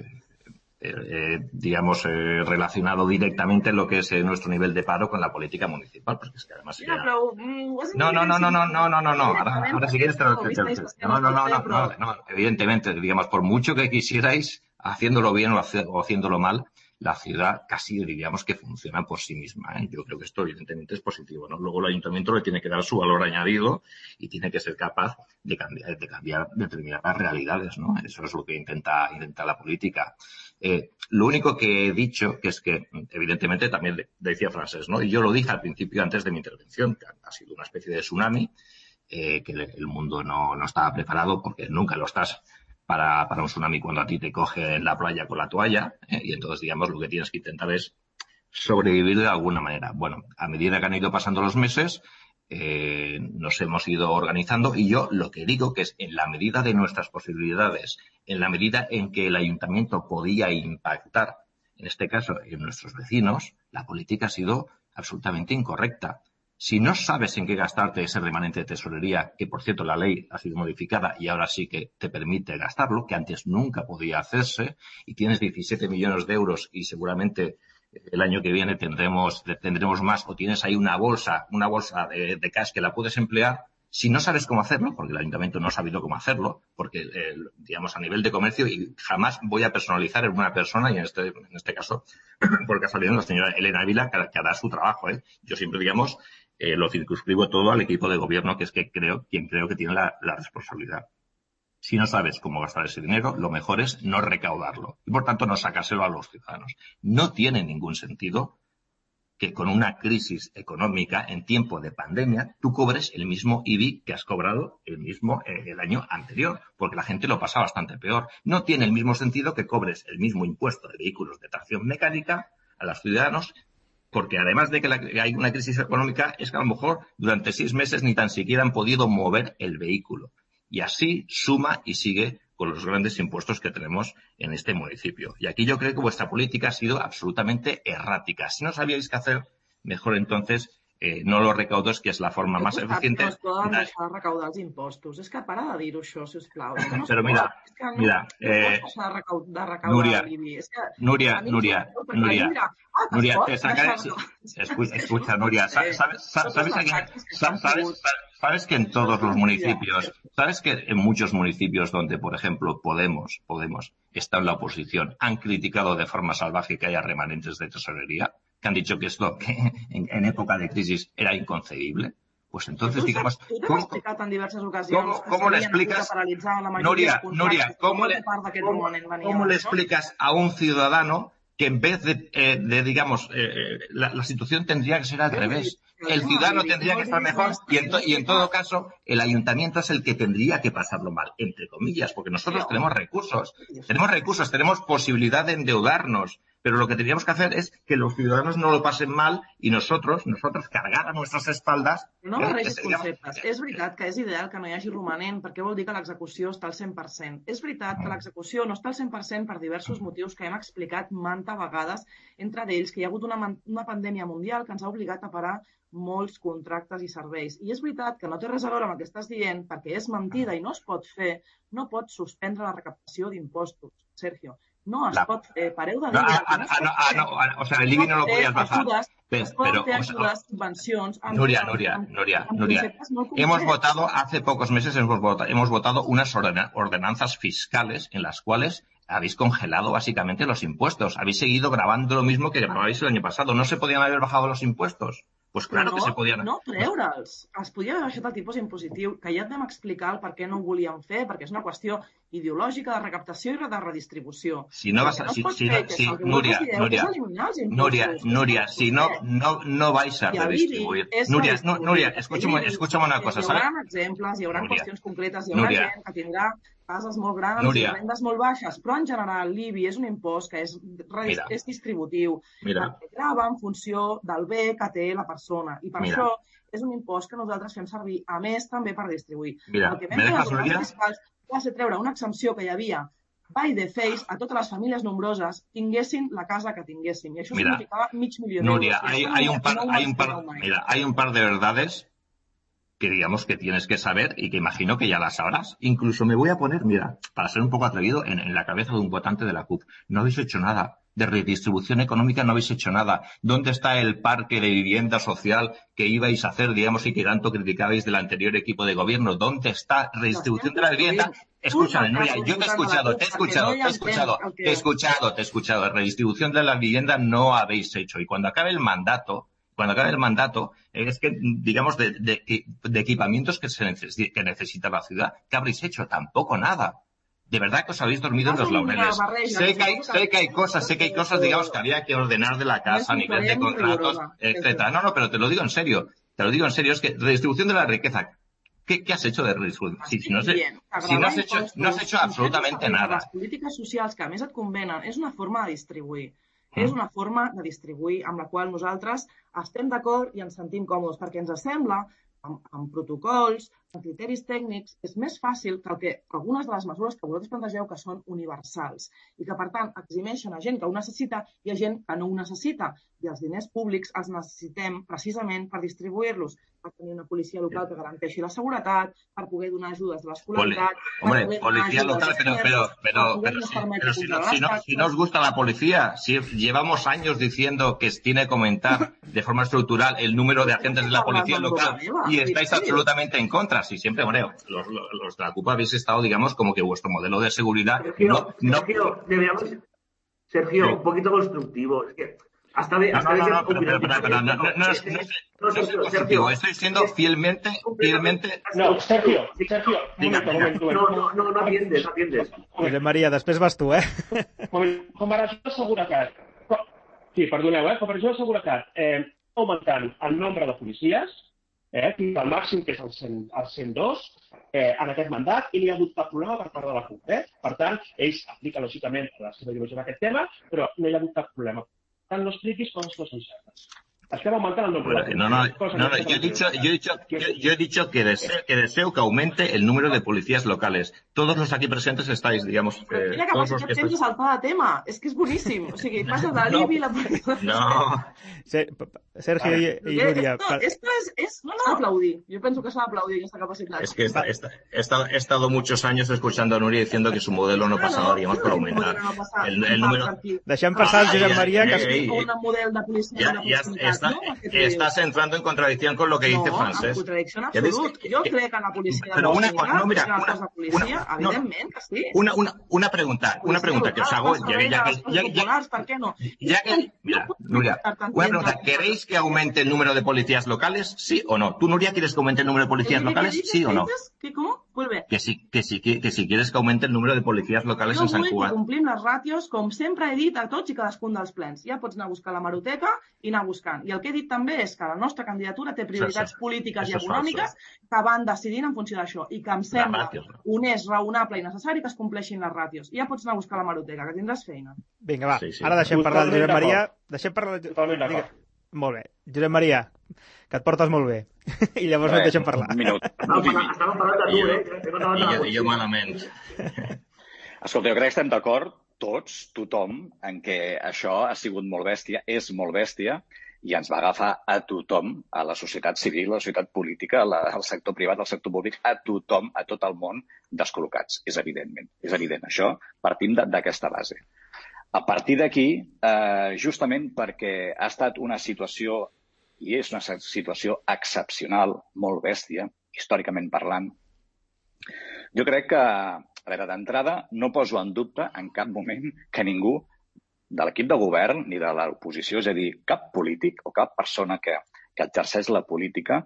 eh, digamos, eh, relacionado directamente lo que es eh, nuestro nivel de paro con la política municipal, porque es que además... Mira, ya... pero, mm, no, no, no, no, no, no, no, no, no, ahora, ahora si quieres te lo... Te, te, te, no, no, no, no, no, no, evidentemente, digamos, por mucho que quisierais, haciéndolo bien o, hace, o haciéndolo mal, la ciudad casi diríamos que funciona por sí misma, ¿eh? Yo creo que esto evidentemente es positivo, ¿no? Luego el ayuntamiento le tiene que dar su valor añadido y tiene que ser capaz de cambiar, de cambiar determinadas realidades, ¿no? Eso es lo que intenta, intenta la política. Eh, lo único que he dicho, que es que evidentemente también le, decía Francés, ¿no? Y yo lo dije al principio antes de mi intervención, que ha sido una especie de tsunami, eh, que el mundo no, no estaba preparado porque nunca lo estás para, para un tsunami cuando a ti te coge en la playa con la toalla, ¿eh? Y entonces, digamos, lo que tienes que intentar es sobrevivir de alguna manera. Bueno, a medida que han ido pasando los meses, eh, nos hemos ido organizando y yo lo que digo que es en la medida de nuestras posibilidades, en la medida en que el ayuntamiento podía impactar, en este caso en nuestros vecinos, la política ha sido absolutamente incorrecta. Si no sabes en qué gastarte ese remanente de tesorería, que por cierto la ley ha sido modificada y ahora sí que te permite gastarlo, que antes nunca podía hacerse, y tienes diecisiete millones de euros y seguramente el año que viene tendremos tendremos más, o tienes ahí una bolsa, una bolsa de, de cash que la puedes emplear, si no sabes cómo hacerlo, porque el ayuntamiento no ha sabido cómo hacerlo, porque, eh, digamos, a nivel de comercio, y jamás voy a personalizar en una persona, y en este, en este caso, porque ha salido la señora Elena Ávila, que, que hará su trabajo, ¿eh? Yo siempre, digamos, eh, lo circunscribo todo al equipo de gobierno, que es que creo, quien creo que tiene la, la responsabilidad. Si no sabes cómo gastar ese dinero, lo mejor es no recaudarlo. Y por tanto, no sacárselo a los ciudadanos. No tiene ningún sentido que con una crisis económica en tiempo de pandemia tú cobres el mismo I B I que has cobrado el mismo eh, el año anterior, porque la gente lo pasa bastante peor. No tiene el mismo sentido que cobres el mismo impuesto de vehículos de tracción mecánica a los ciudadanos, porque además de que, la, que hay una crisis económica, es que a lo mejor durante seis meses ni tan siquiera han podido mover el vehículo. Y así suma y sigue con los grandes impuestos que tenemos en este municipio. Y aquí yo creo que vuestra política ha sido absolutamente errática. Si no sabíais qué hacer, mejor entonces eh, no lo recaudos, que és la forma més eficiente. No es poden deixar recaudar els impostos. És que para de dir-ho, això, sisplau. És que no Però mira, és que no, mira, no eh, pots deixar de recaudar Núria, l'I B I. És que Núria, a mi Núria, no Núria, mira, ah, Núria, pot te saca, deixar-lo. escucha, escucha, Núria, sabes, sabes, sabes, sabes, sabes, sabes, sabes que en todos los municipios, sabes que en muchos municipios donde, por ejemplo, Podemos, Podemos está en la oposición, han criticado de forma salvaje que haya remanentes de tesorería, que han dicho que esto que en, en época de crisis era inconcebible. Pues entonces, digamos, ¿cómo, ¿cómo, cómo le explicas, Núria, Núria, ¿cómo le, cómo, cómo le explicas a un ciudadano que en vez de, eh, de digamos, eh, la, la situación tendría que ser al revés? el ciudadano tendría que estar mejor y en, to, y en todo caso el ayuntamiento es el que tendría que pasarlo mal, entre comillas, porque nosotros tenemos recursos, tenemos recursos, tenemos posibilidad de endeudarnos, pero lo que tendríamos que hacer es que los ciudadanos no lo pasen mal i nosotros, nosotros cargar a nuestras espaldas... No barregis conceptes. És veritat que és ideal que no hi hagi romanent perquè vol dir que l'execució està al cent per cent. És veritat que l'execució no està al cent per cent per diversos motius que hem explicat manta vegades, entre d'ells que hi ha hagut una, una pandèmia mundial que ens ha obligat a parar molts contractes i serveis. I és veritat que no té res a veure amb el que estàs dient perquè és mentida i no es pot fer, no pots suspendre la recaptació d'impostos, Sergio. No es la... pot fer, pareu de dir... No, ah, no, no, no, no, o sea, el I B I no lo podías bajar. Ajudes, es poden fer ajudes, subvencions... Nuria, Nuria, Nuria, Nuria. Hemos votado, hace pocos meses hemos votado, hemos votado unas ordenanzas fiscales en las cuales habéis congelado básicamente los impuestos. Habéis seguido grabando lo mismo que grababais el año pasado. ¿No se podían haber bajado los impuestos? Pues claro no, que se podien... No treure'ls. Es podia haver baixat el tipus impositiu, que ja et vam explicar el per què no ho volíem fer, perquè és una qüestió ideològica de recaptació i de redistribució. Si no vas a... Si, si, no, si, Núria, Núria, Núria, Núria, si no, no, no vais a redistribuir. Núria, no, Núria, escúchame, escúchame una cosa. Hi haurà exemples, hi haurà qüestions concretes, hi haurà gent que tindrà cases molt grans Núria. i rendes molt baixes, però en general l'I B I és un impost que és, Mira. és distributiu, Mira. que grava en funció del bé que té la persona. I per Mira. això és un impost que nosaltres fem servir, a més, també per distribuir. Mira, el que vam fer les ordenances fiscals va ser treure una exempció que hi havia by the face a totes les famílies nombroses tinguessin la casa que tinguessin. I això Mira. significava mig milió Núria, d'euros. hay, hay, un par, hay, un par, mira, hay un par de verdades que digamos que tienes que saber y que imagino que ya las sabrás. Incluso me voy a poner, mira, para ser un poco atrevido, en, en la cabeza de un votante de la C U P. No habéis hecho nada. De redistribución económica no habéis hecho nada. ¿Dónde está el parque de vivienda social que ibais a hacer, digamos, y que tanto criticabais del anterior equipo de gobierno? ¿Dónde está redistribución de la vivienda? Escúchame, Nuria, yo te he escuchado, te he escuchado, te he escuchado, te he escuchado, te he escuchado. Redistribución de la vivienda no habéis hecho. Y cuando acabe el mandato, cuando acabe el mandato, es que, digamos, de, de, de equipamientos que, se neces- que necesita la ciudad, ¿qué habréis hecho? Tampoco nada. De verdad que os habéis dormido en los laureles. Sé que hay, sé que hay cosas, sé que hay cosas, digamos, que habría que ordenar de la casa a nivel de contratos, etcétera. No, no, pero te lo digo en serio. Te lo digo en serio. Es que redistribución de la riqueza. ¿Qué, qué has hecho de redistribución? Si, si, no, sé, si no has hecho, no has hecho absolutamente nada. Les polítiques socials que a més et convenen és una forma de distribuir. És una forma de distribuir amb la qual nosaltres estem d'acord i ens sentim còmodes, perquè ens sembla, amb, amb protocols, amb criteris tècnics, és més fàcil que, el que algunes de les mesures que vosaltres plantegeu que són universals i que, per tant, eximeixen a gent que ho necessita i a gent que no ho necessita. I els diners públics els necessitem precisament per distribuir-los, per tenir una policia local que garanteixi la seguretat, per poder donar ajudes de l'escolaritat... Poli Hombre, policía local, pero, pero, pero, pero, si, pero si, no, si, no, si no os gusta la policía, si llevamos años diciendo que tiene que aumentar de forma estructural el número de agentes de la policía local y estáis absolutamente en contra. Si siempre, hombre, los, los, los de la C U P habéis estado, digamos, como que vuestro modelo de seguridad... Sergio, no, no... Sergio, deberíamos... Sergio, un poquito constructivo. Es que hasta de... Hasta no, no, de no, pero, pero, pero, pero, no, no, no, no, es, no, es, no soy constructivo, estoy siendo fielmente, fielmente... No, Sergio, Sergio, un moment, un moment. No, no, no, no atiendes, no atiendes. Josep Maria, després vas tu, eh? Comparació de seguretat. Sí, perdoneu, eh? Comparació de seguretat. Eh, augmentant el nombre de policies, eh, fins al màxim, que és el, cent, el cent dos, eh, en aquest mandat, i no hi ha hagut cap problema per part de la C U P. Eh? Per tant, ells apliquen lògicament la seva ideologia en aquest tema, però no hi ha hagut cap problema. Per tant, no expliquis coses que no són certes. Estem augmentant el nombre de no, no, no, no, yo he dicho, yo he dicho, yo, yo he dicho que, deseo, que deseo que aumente el número de policías locales. Todos los aquí presentes estáis, digamos... Eh, Mira, que todos los que tens de saltar de tema. És que és boníssim. O sigui, passa de l'I B I... No. no. Sergio y, y Núria... Esto, esto es, es... No, no, aplaudir. Yo pienso que s'ha d'aplaudir aquesta capacitat. Es que esta, esta, he, estado, he estado muchos años escuchando a Nuria diciendo que su modelo no pasaba, digamos, por aumentar el, el número... Deixem passar el Josep Maria, que... Eh, un model de policia de proximitat, no? Estás entrando en contradicción con lo que no, dice Francesc. No, en contradicción absoluta. Jo crec en la policia Pero una, no, no, mira, una, una, policia, no, evidentment que sí. Una, una, una pregunta, una pregunta que os hago, ya, ya, ya, ya, ya, ¿por qué no? ya que, mira, Nuria, una pregunta, ¿queréis que aumente el número de policías locales, sí o no? ¿Tú, Nuria, quieres que aumente el número de policías locales, sí o no? ¿Qué, cómo? Pues bé, Que si, que, si, que, que si quieres que aumente el número de policías locales jo en Sant vull que Cugat. complim les ràtios, com sempre he dit a tots i cadascun dels plens. Ja pots anar a buscar la hemeroteca i anar buscant. I el que he dit també és que la nostra candidatura té prioritats Eso, polítiques eso i es econòmiques que van decidint en funció d'això. I que em sembla ràtios. honest, raonable i necessari que es compleixin les ràtios. I ja pots anar a buscar l'hemeroteca, que tindràs feina. Vinga, va, Sí, sí. ara deixem parlar el Totalment Josep Maria. d'acord. Deixem parlar... Totalment d'acord. Digue- Molt bé. Josep Maria, que et portes molt bé. I llavors no et deixem parlar. Un minut. Estàvem parlant, estàvem parlant de I tu, jo, eh? Hem i acabat de la jo, i jo policia. malament. Escolta, jo crec que estem d'acord, tots, tothom, en què això ha sigut molt bèstia, és molt bèstia, i ens va agafar a tothom, a la societat civil, a la societat política, a la, al sector privat, al sector públic, a tothom, a tot el món, descol·locats, és evidentment. És evident, això partim de- d'aquesta base. A partir d'aquí, eh, justament perquè ha estat una situació, i és una situació excepcional, molt bèstia, històricament parlant, jo crec que, a veure, d'entrada, no poso en dubte en cap moment que ningú de l'equip de govern ni de l'oposició, és a dir, cap polític o cap persona que, que exerceix la política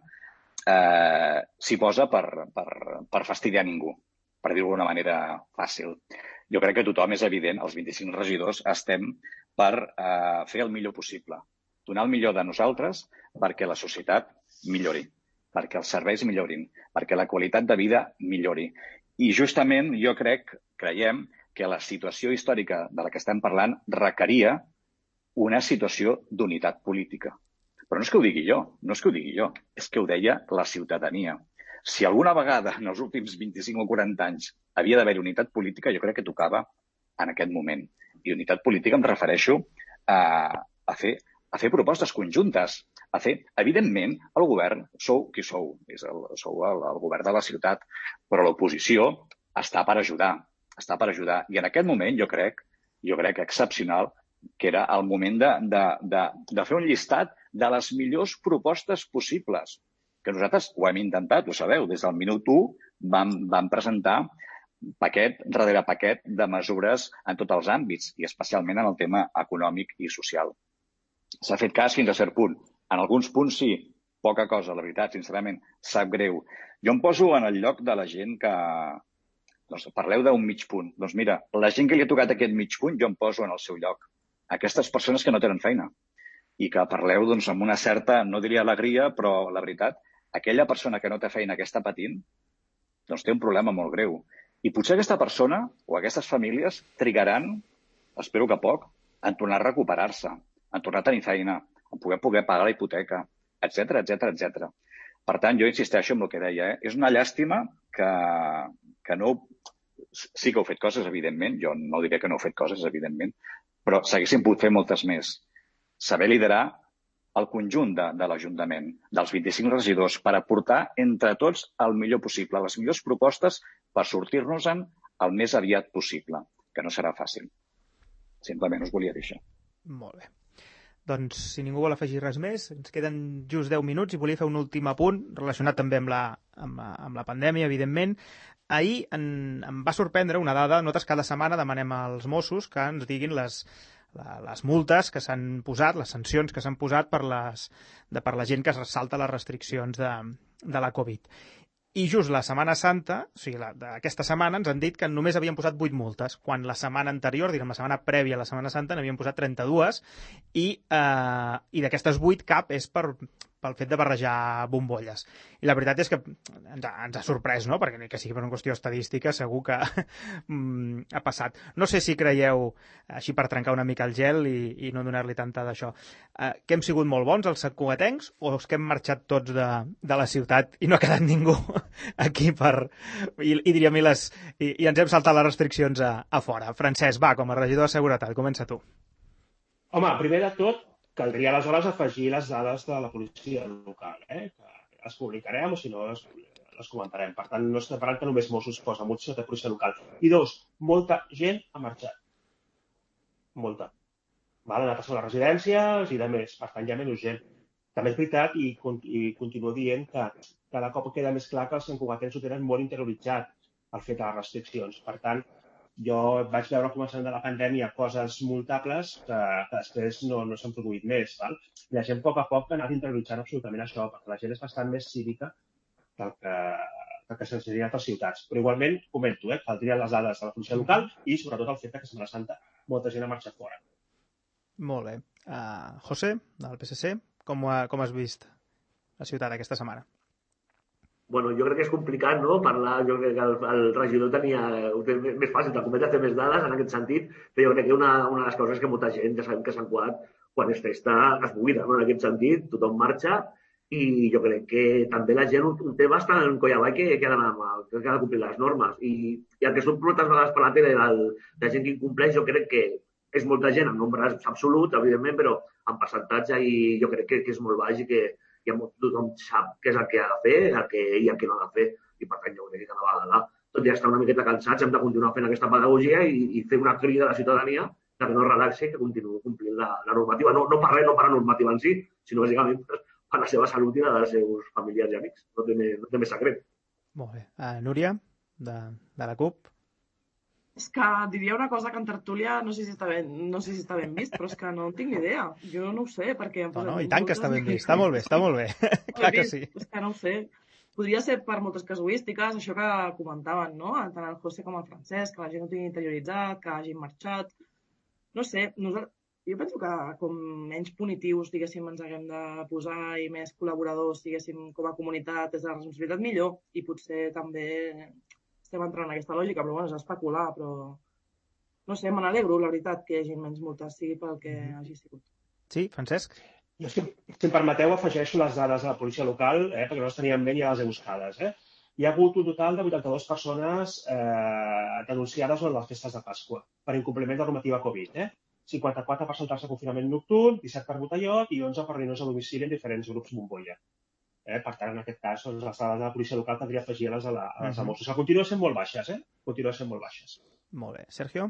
eh, s'hi posa per, per, per fastidiar ningú, per dir-ho d'una manera fàcil. Jo crec que tothom és evident, els vint-i-cinc regidors estem per eh, fer el millor possible, donar el millor de nosaltres perquè la societat millori, perquè els serveis millorin, perquè la qualitat de vida millori. I justament jo crec, creiem, que la situació històrica de la que estem parlant requeria una situació d'unitat política. Però no és que ho digui jo, no és que ho digui jo, és que ho deia la ciutadania. Si alguna vegada en els últims vint-i-cinc o quaranta anys havia d'haver unitat política, jo crec que tocava en aquest moment. I unitat política em refereixo a, a, fer, a fer propostes conjuntes, a fer, evidentment, el govern, sou qui sou, és el, sou el, el govern de la ciutat, però l'oposició està per ajudar, està per ajudar. I en aquest moment jo crec, jo crec excepcional, que era el moment de, de, de, de fer un llistat de les millors propostes possibles. Que nosaltres ho hem intentat, ho sabeu, des del minut u vam, vam presentar paquet darrere paquet de mesures en tots els àmbits, i especialment en el tema econòmic i social. S'ha fet cas fins a cert punt. En alguns punts sí, poca cosa, la veritat, sincerament, sap greu. Jo em poso en el lloc de la gent que... Doncs parleu d'un mig punt. Doncs mira, la gent que li ha tocat aquest mig punt, jo em poso en el seu lloc. Aquestes persones que no tenen feina. I que parleu doncs, amb una certa, no diria alegria, però la veritat, aquella persona que no té feina, que està patint, doncs té un problema molt greu. I potser aquesta persona o aquestes famílies trigaran, espero que poc, en tornar a recuperar-se, en tornar a tenir feina, en poder poder pagar la hipoteca, etcètera, etcètera, etcètera. Per tant, jo insisteixo en el que deia. Eh? És una llàstima que, que no... Sí que heu fet coses, evidentment. Jo no diré que no heu fet coses, evidentment, però s'haguessin pogut fer moltes més. Saber liderar el conjunt de, de l'Ajuntament, dels vint-i-cinc regidors, per aportar entre tots el millor possible, les millors propostes per sortir-nos-en el més aviat possible, que no serà fàcil. Simplement us volia dir això. Molt bé. Doncs, si ningú vol afegir res més, ens queden just deu minuts i volia fer un últim apunt relacionat també amb la, amb la, amb la pandèmia, evidentment. Ahir en, em va sorprendre una dada. Nosaltres cada setmana demanem als Mossos que ens diguin les, la, les multes que s'han posat, les sancions que s'han posat per, les, de, per la gent que es ressalta les restriccions de, de la Covid. I just la Setmana Santa, o sigui, la, aquesta setmana ens han dit que només havien posat vuit multes, quan la setmana anterior, diguem, la setmana prèvia a la Setmana Santa, n'havien posat trenta-dues, i, eh, i d'aquestes vuit cap és per, pel fet de barrejar bombolles. I la veritat és que ens ha, ens ha sorprès, no?, perquè ni que sigui per una qüestió estadística segur que mm, ha passat. No sé si creieu, així per trencar una mica el gel i, i no donar-li tanta d'això, eh, que hem sigut molt bons els santcugatencs o és que hem marxat tots de, de la ciutat i no ha quedat ningú aquí per... I, i diríem, i, les, i, i ens hem saltat les restriccions a, a fora. Francesc, va, com a regidor de Seguretat, comença tu. Home, primer de tot, caldria aleshores afegir les dades de la policia local, eh? Que les publicarem o si no les, les comentarem. Per tant, no estem parlant que només Mossos posa multes de policia local. I dos, molta gent ha marxat. Molta. Val? Ha anat a les residències i de més. Per tant, ja menys gent. També és veritat i, i continuo dient que cada cop queda més clar que els santcugatens ho tenen molt interioritzat el fet de les restriccions. Per tant, jo vaig veure començant de la pandèmia coses multables que, que després no, no s'han produït més. Val? I la gent a poc a poc ha anat interioritzant absolutament això, perquè la gent és bastant més cívica que el que, que, que s'han generat a ciutats. Però igualment, comento, eh, caldrien les dades de la policia local i sobretot el fet que a Setmana Santa molta gent ha marxat fora. Molt bé. Uh, José, del P S C, com, ha, com has vist la ciutat aquesta setmana? Bueno, jo crec que és complicat, no?, parlar, jo crec que el, el regidor tenia, ho té més fàcil, de cometre té més dades en aquest sentit, però jo crec que una, una de les coses que molta gent, ja sabem que Sant Cugat, quan és festa, es buida, no?, en aquest sentit, tothom marxa, i jo crec que també la gent ho té bastant en coll avall que, que, ha d'anar, que ha de complir les normes, i, i el que surt moltes vegades per la tele de, de gent que incompleix, jo crec que és molta gent, en nombre absolut, evidentment, però en percentatge, i jo crec que, que és molt baix i que i tothom sap què és el que ha de fer el que, i el que no ha de fer. I per tant, jo crec que cada vegada, tot i estar una miqueta cansats, hem de continuar fent aquesta pedagogia i, i fer una crida a la ciutadania que no relaxi i que continuï complint la, la normativa. No, no per res, no per la normativa en si, sinó bàsicament per, per la seva salut i la dels seus familiars i amics. No té, no té més secret. Molt bé. Uh, Núria, de, de la CUP. És que diria una cosa que en tertúlia no sé si està ben, no sé si està ben vist, però és que no en tinc ni idea. Jo no ho sé, perquè... No, no, i tant que està ben vist. Està molt bé, està molt bé. Clar que sí. És que no ho sé. Podria ser per moltes casuístiques, això que comentaven, no? Tant el José com el Francesc, que la gent ho tingui interioritzat, que hagin marxat... No sé, nosaltres... jo penso que com menys punitius, diguéssim, ens haguem de posar i més col·laboradors, diguéssim, com a comunitat, és la responsabilitat millor i potser també... estem entrant en aquesta lògica, però bueno, és especular, però no sé, me n'alegro, la veritat, que hi hagi menys multes, sigui pel que hagi sigut. Sí, Francesc? Jo, si, si em permeteu, afegeixo les dades de la policia local, eh, perquè no les teníem ben i ja les he buscades. Eh? Hi ha hagut un total de vuitanta-dues persones eh, denunciades durant les festes de Pasqua per incompliment de normativa Covid. Eh? cinquanta-quatre per saltar-se confinament nocturn, disset per botellot i onze per reunions a domicili en diferents grups bombolla. Eh? Per tant, en aquest cas, doncs, les dades de la policia local caldria afegir-les a, la, a les de Mossos, que continuen sent molt baixes, ¿eh? Continuen sent molt baixes. Molt bé. Sergio?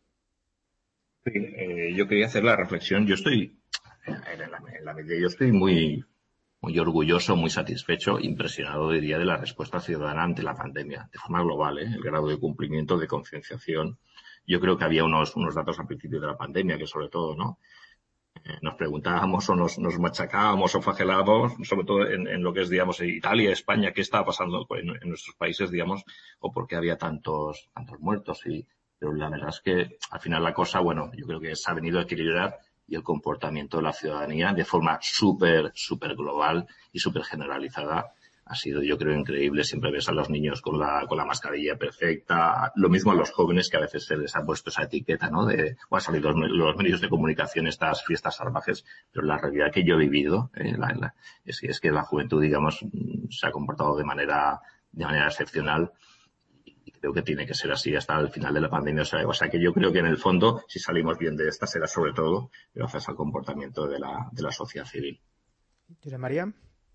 Sí, eh, yo quería hacer la reflexión. Yo estoy, en la, en la medida, yo estoy muy, muy orgulloso, muy satisfecho, impresionado, diría, de la respuesta ciudadana ante la pandemia, de forma global, ¿eh? El grado de cumplimiento, de concienciación. Yo creo que había unos, unos datos al principio de la pandemia que, sobre todo, ¿no? Nos preguntábamos o nos, nos machacábamos o flagelábamos, sobre todo en, en lo que es, digamos, Italia, España, qué estaba pasando en, en nuestros países, digamos, o por qué había tantos, tantos muertos. Y, pero la verdad es que al final la cosa, bueno, yo creo que se ha venido a equilibrar y el comportamiento de la ciudadanía de forma súper, súper global y súper generalizada ha sido, yo creo, increíble. Siempre ves a los niños con la, con la mascarilla perfecta. Lo mismo a los jóvenes, que a veces se les ha puesto esa etiqueta, ¿no? De, o han salido los, los medios de comunicación, estas fiestas salvajes. Pero la realidad que yo he vivido, eh, la, la, es, es que la juventud, digamos, se ha comportado de manera, de manera excepcional. Y creo que tiene que ser así hasta el final de la pandemia. O sea, o sea que yo creo que en el fondo, si salimos bien de esta, será sobre todo gracias al comportamiento de la, de la sociedad civil. Josep Maria?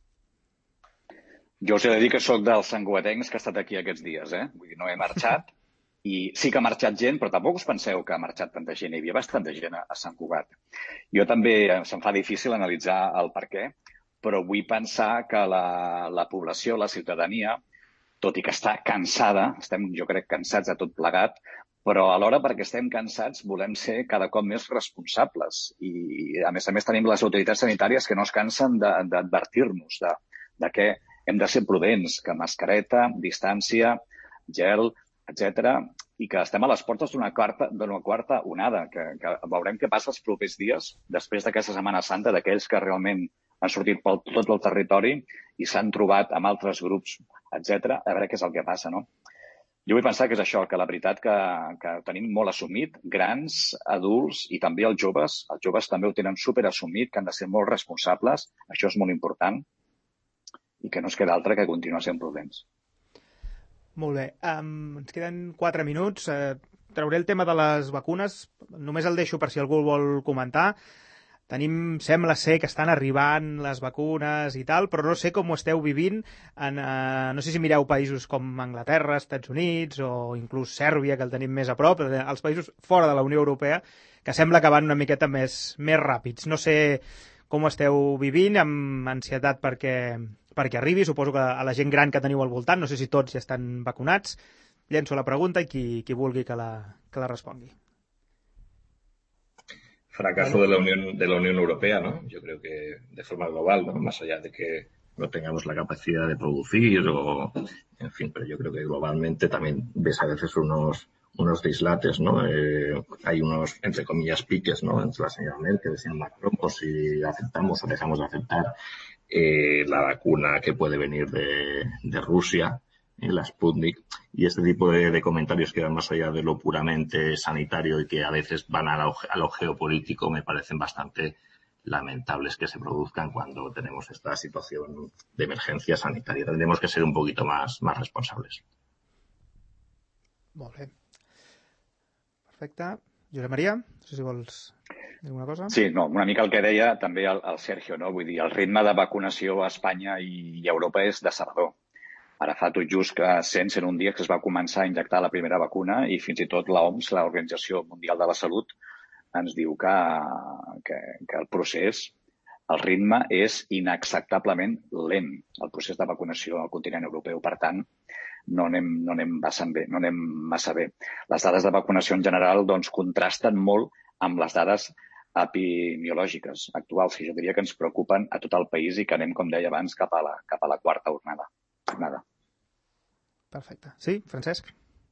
Jo us he de dir que sóc dels santcugatencs que ha estat aquí aquests dies, eh? Vull dir, no he marxat, i sí que ha marxat gent, però tampoc us penseu que ha marxat tanta gent. Hi havia bastanta gent a Sant Cugat. Jo també se'm fa difícil analitzar el per què, però vull pensar que la, la població, la ciutadania, tot i que està cansada, estem, jo crec, cansats de tot plegat, però alhora perquè estem cansats volem ser cada cop més responsables. I, a més a més, tenim les autoritats sanitàries que no es cansen d'advertir-nos de, de què hem de ser prudents, que mascareta, distància, gel, etcètera, i que estem a les portes d'una quarta, d'una quarta onada, que, que veurem què passa els propers dies, després d'aquesta Setmana Santa, d'aquells que realment han sortit per tot el territori i s'han trobat amb altres grups, etcètera, a veure què és el que passa, no? Jo vull pensar que és això, que la veritat que, que tenim molt assumit, grans, adults i també els joves, els joves també ho tenen superassumit, que han de ser molt responsables, això és molt important, i que no es queda altra que continuar sent prudents. Molt bé. Um, ens queden quatre minuts. Uh, trauré el tema de les vacunes. Només el deixo per si algú el vol comentar. Tenim, sembla ser que estan arribant les vacunes i tal, però no sé com ho esteu vivint. En, uh, no sé si mireu països com Anglaterra, Estats Units o inclús Sèrbia, que el tenim més a prop, els països fora de la Unió Europea, que sembla que van una miqueta més, més ràpids. No sé com ho esteu vivint, amb ansietat perquè... perquè arribi, suposo que a la gent gran que teniu al voltant, no sé si tots ja estan vacunats. Llenço la pregunta i qui, qui vulgui que la, que la respongui. Fracaso de la Unión, de la Unión Europea, ¿no? Yo creo que de forma global, ¿no? Más allá de que no tengamos la capacidad de producir o, en fin, pero yo creo que globalmente también ves a veces unos unos dislates, ¿no? Eh, hay unos, entre comillas, piques, ¿no? Entre la señora Merkel y el señor Macron, por si aceptamos o dejamos de aceptar eh, la vacuna que puede venir de, de Rusia, eh, la Sputnik, y este tipo de, de comentarios que van más allá de lo puramente sanitario y que a veces van a lo, a lo geopolítico me parecen bastante lamentables que se produzcan cuando tenemos esta situación de emergencia sanitaria. Tendremos que ser un poquito más, más responsables. Molt bé. Perfecte. Josep Maria, no sé si vols dir alguna cosa. Sí, no, una mica el que deia també el, el Sergio, no? Vull dir, el ritme de vacunació a Espanya i, i a Europa és decebedor. Ara fa tot just que cent, cent un dies que es va començar a injectar la primera vacuna i fins i tot l'O M S, l'Organització Mundial de la Salut, ens diu que, que, que el procés, el ritme és inacceptablement lent, el procés de vacunació al continent europeu. Per tant, no anem, no anem massa bé, no anem massa bé. Les dades de vacunació en general doncs, contrasten molt amb les dades epidemiològiques actuals, que jo diria que ens preocupen a tot el país i que anem, com deia abans, cap a la, cap a la quarta onada. onada. Perfecte. Sí, Francesc?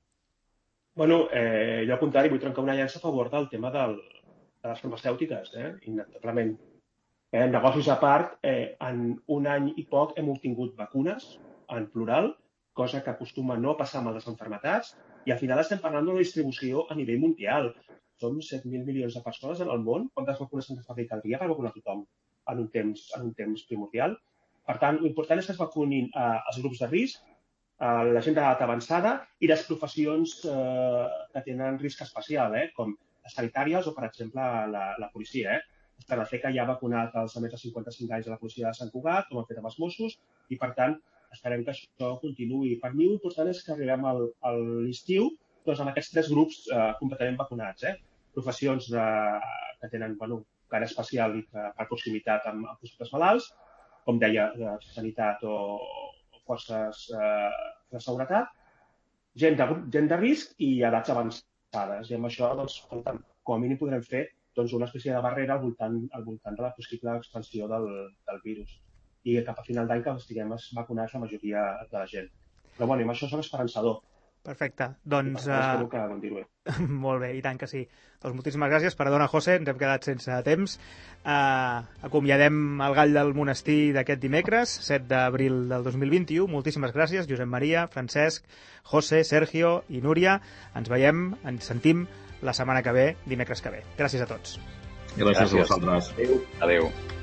Bueno, eh, jo al contrari vull trencar una llança a favor del tema del, de les farmacèutiques, eh? Inevitablement. Eh, negocis a part, eh, en un any i poc hem obtingut vacunes, en plural, cosa que acostuma no a passar amb les malalties, i al final estem parlant d'una distribució a nivell mundial. Som set mil milions de persones en el món. Quantes vacunes s'han de fabricar al dia per vacunar tothom en un temps, en un temps primordial? Per tant, l'important és que es vacunin eh, els grups de risc, eh, la gent d'edat avançada i les professions eh, que tenen risc especial, eh, com les sanitàries o, per exemple, la, la policia. Eh? Estarafeca ja ha vacunat els de més de cinquanta-cinc anys de la policia de Sant Cugat, com han fet amb els Mossos, i, per tant, esperem que això continuï. Per mi, l'important és que arribem al, a l'estiu doncs, amb aquests tres grups eh, completament vacunats. Eh? Professions de, que tenen bueno, cara especial i que, per proximitat amb, amb possibles malalts, com deia, de sanitat o, o forces eh, de seguretat, gent de, gent de risc i edats avançades. I amb això, doncs, com a mínim, podrem fer doncs, una espècie de barrera al voltant, al voltant de la possible expansió del, del virus. I cap a final d'any que estiguem vacunats la majoria de la gent. Però bueno, amb això som esperançador. Perfecte. Doncs... Uh... Espero que continuï. Molt bé, i tant que sí. Doncs moltíssimes gràcies. Perdona, José, ens hem quedat sense temps. Uh, acomiadem el gall del monestir d'aquest dimecres, set d'abril del dos mil vint-i-u. Moltíssimes gràcies, Josep Maria, Francesc, José, Sergio i Núria. Ens veiem, ens sentim la setmana que ve, dimecres que ve. Gràcies a tots. Gràcies, gràcies. a vosaltres. Adéu. Adéu.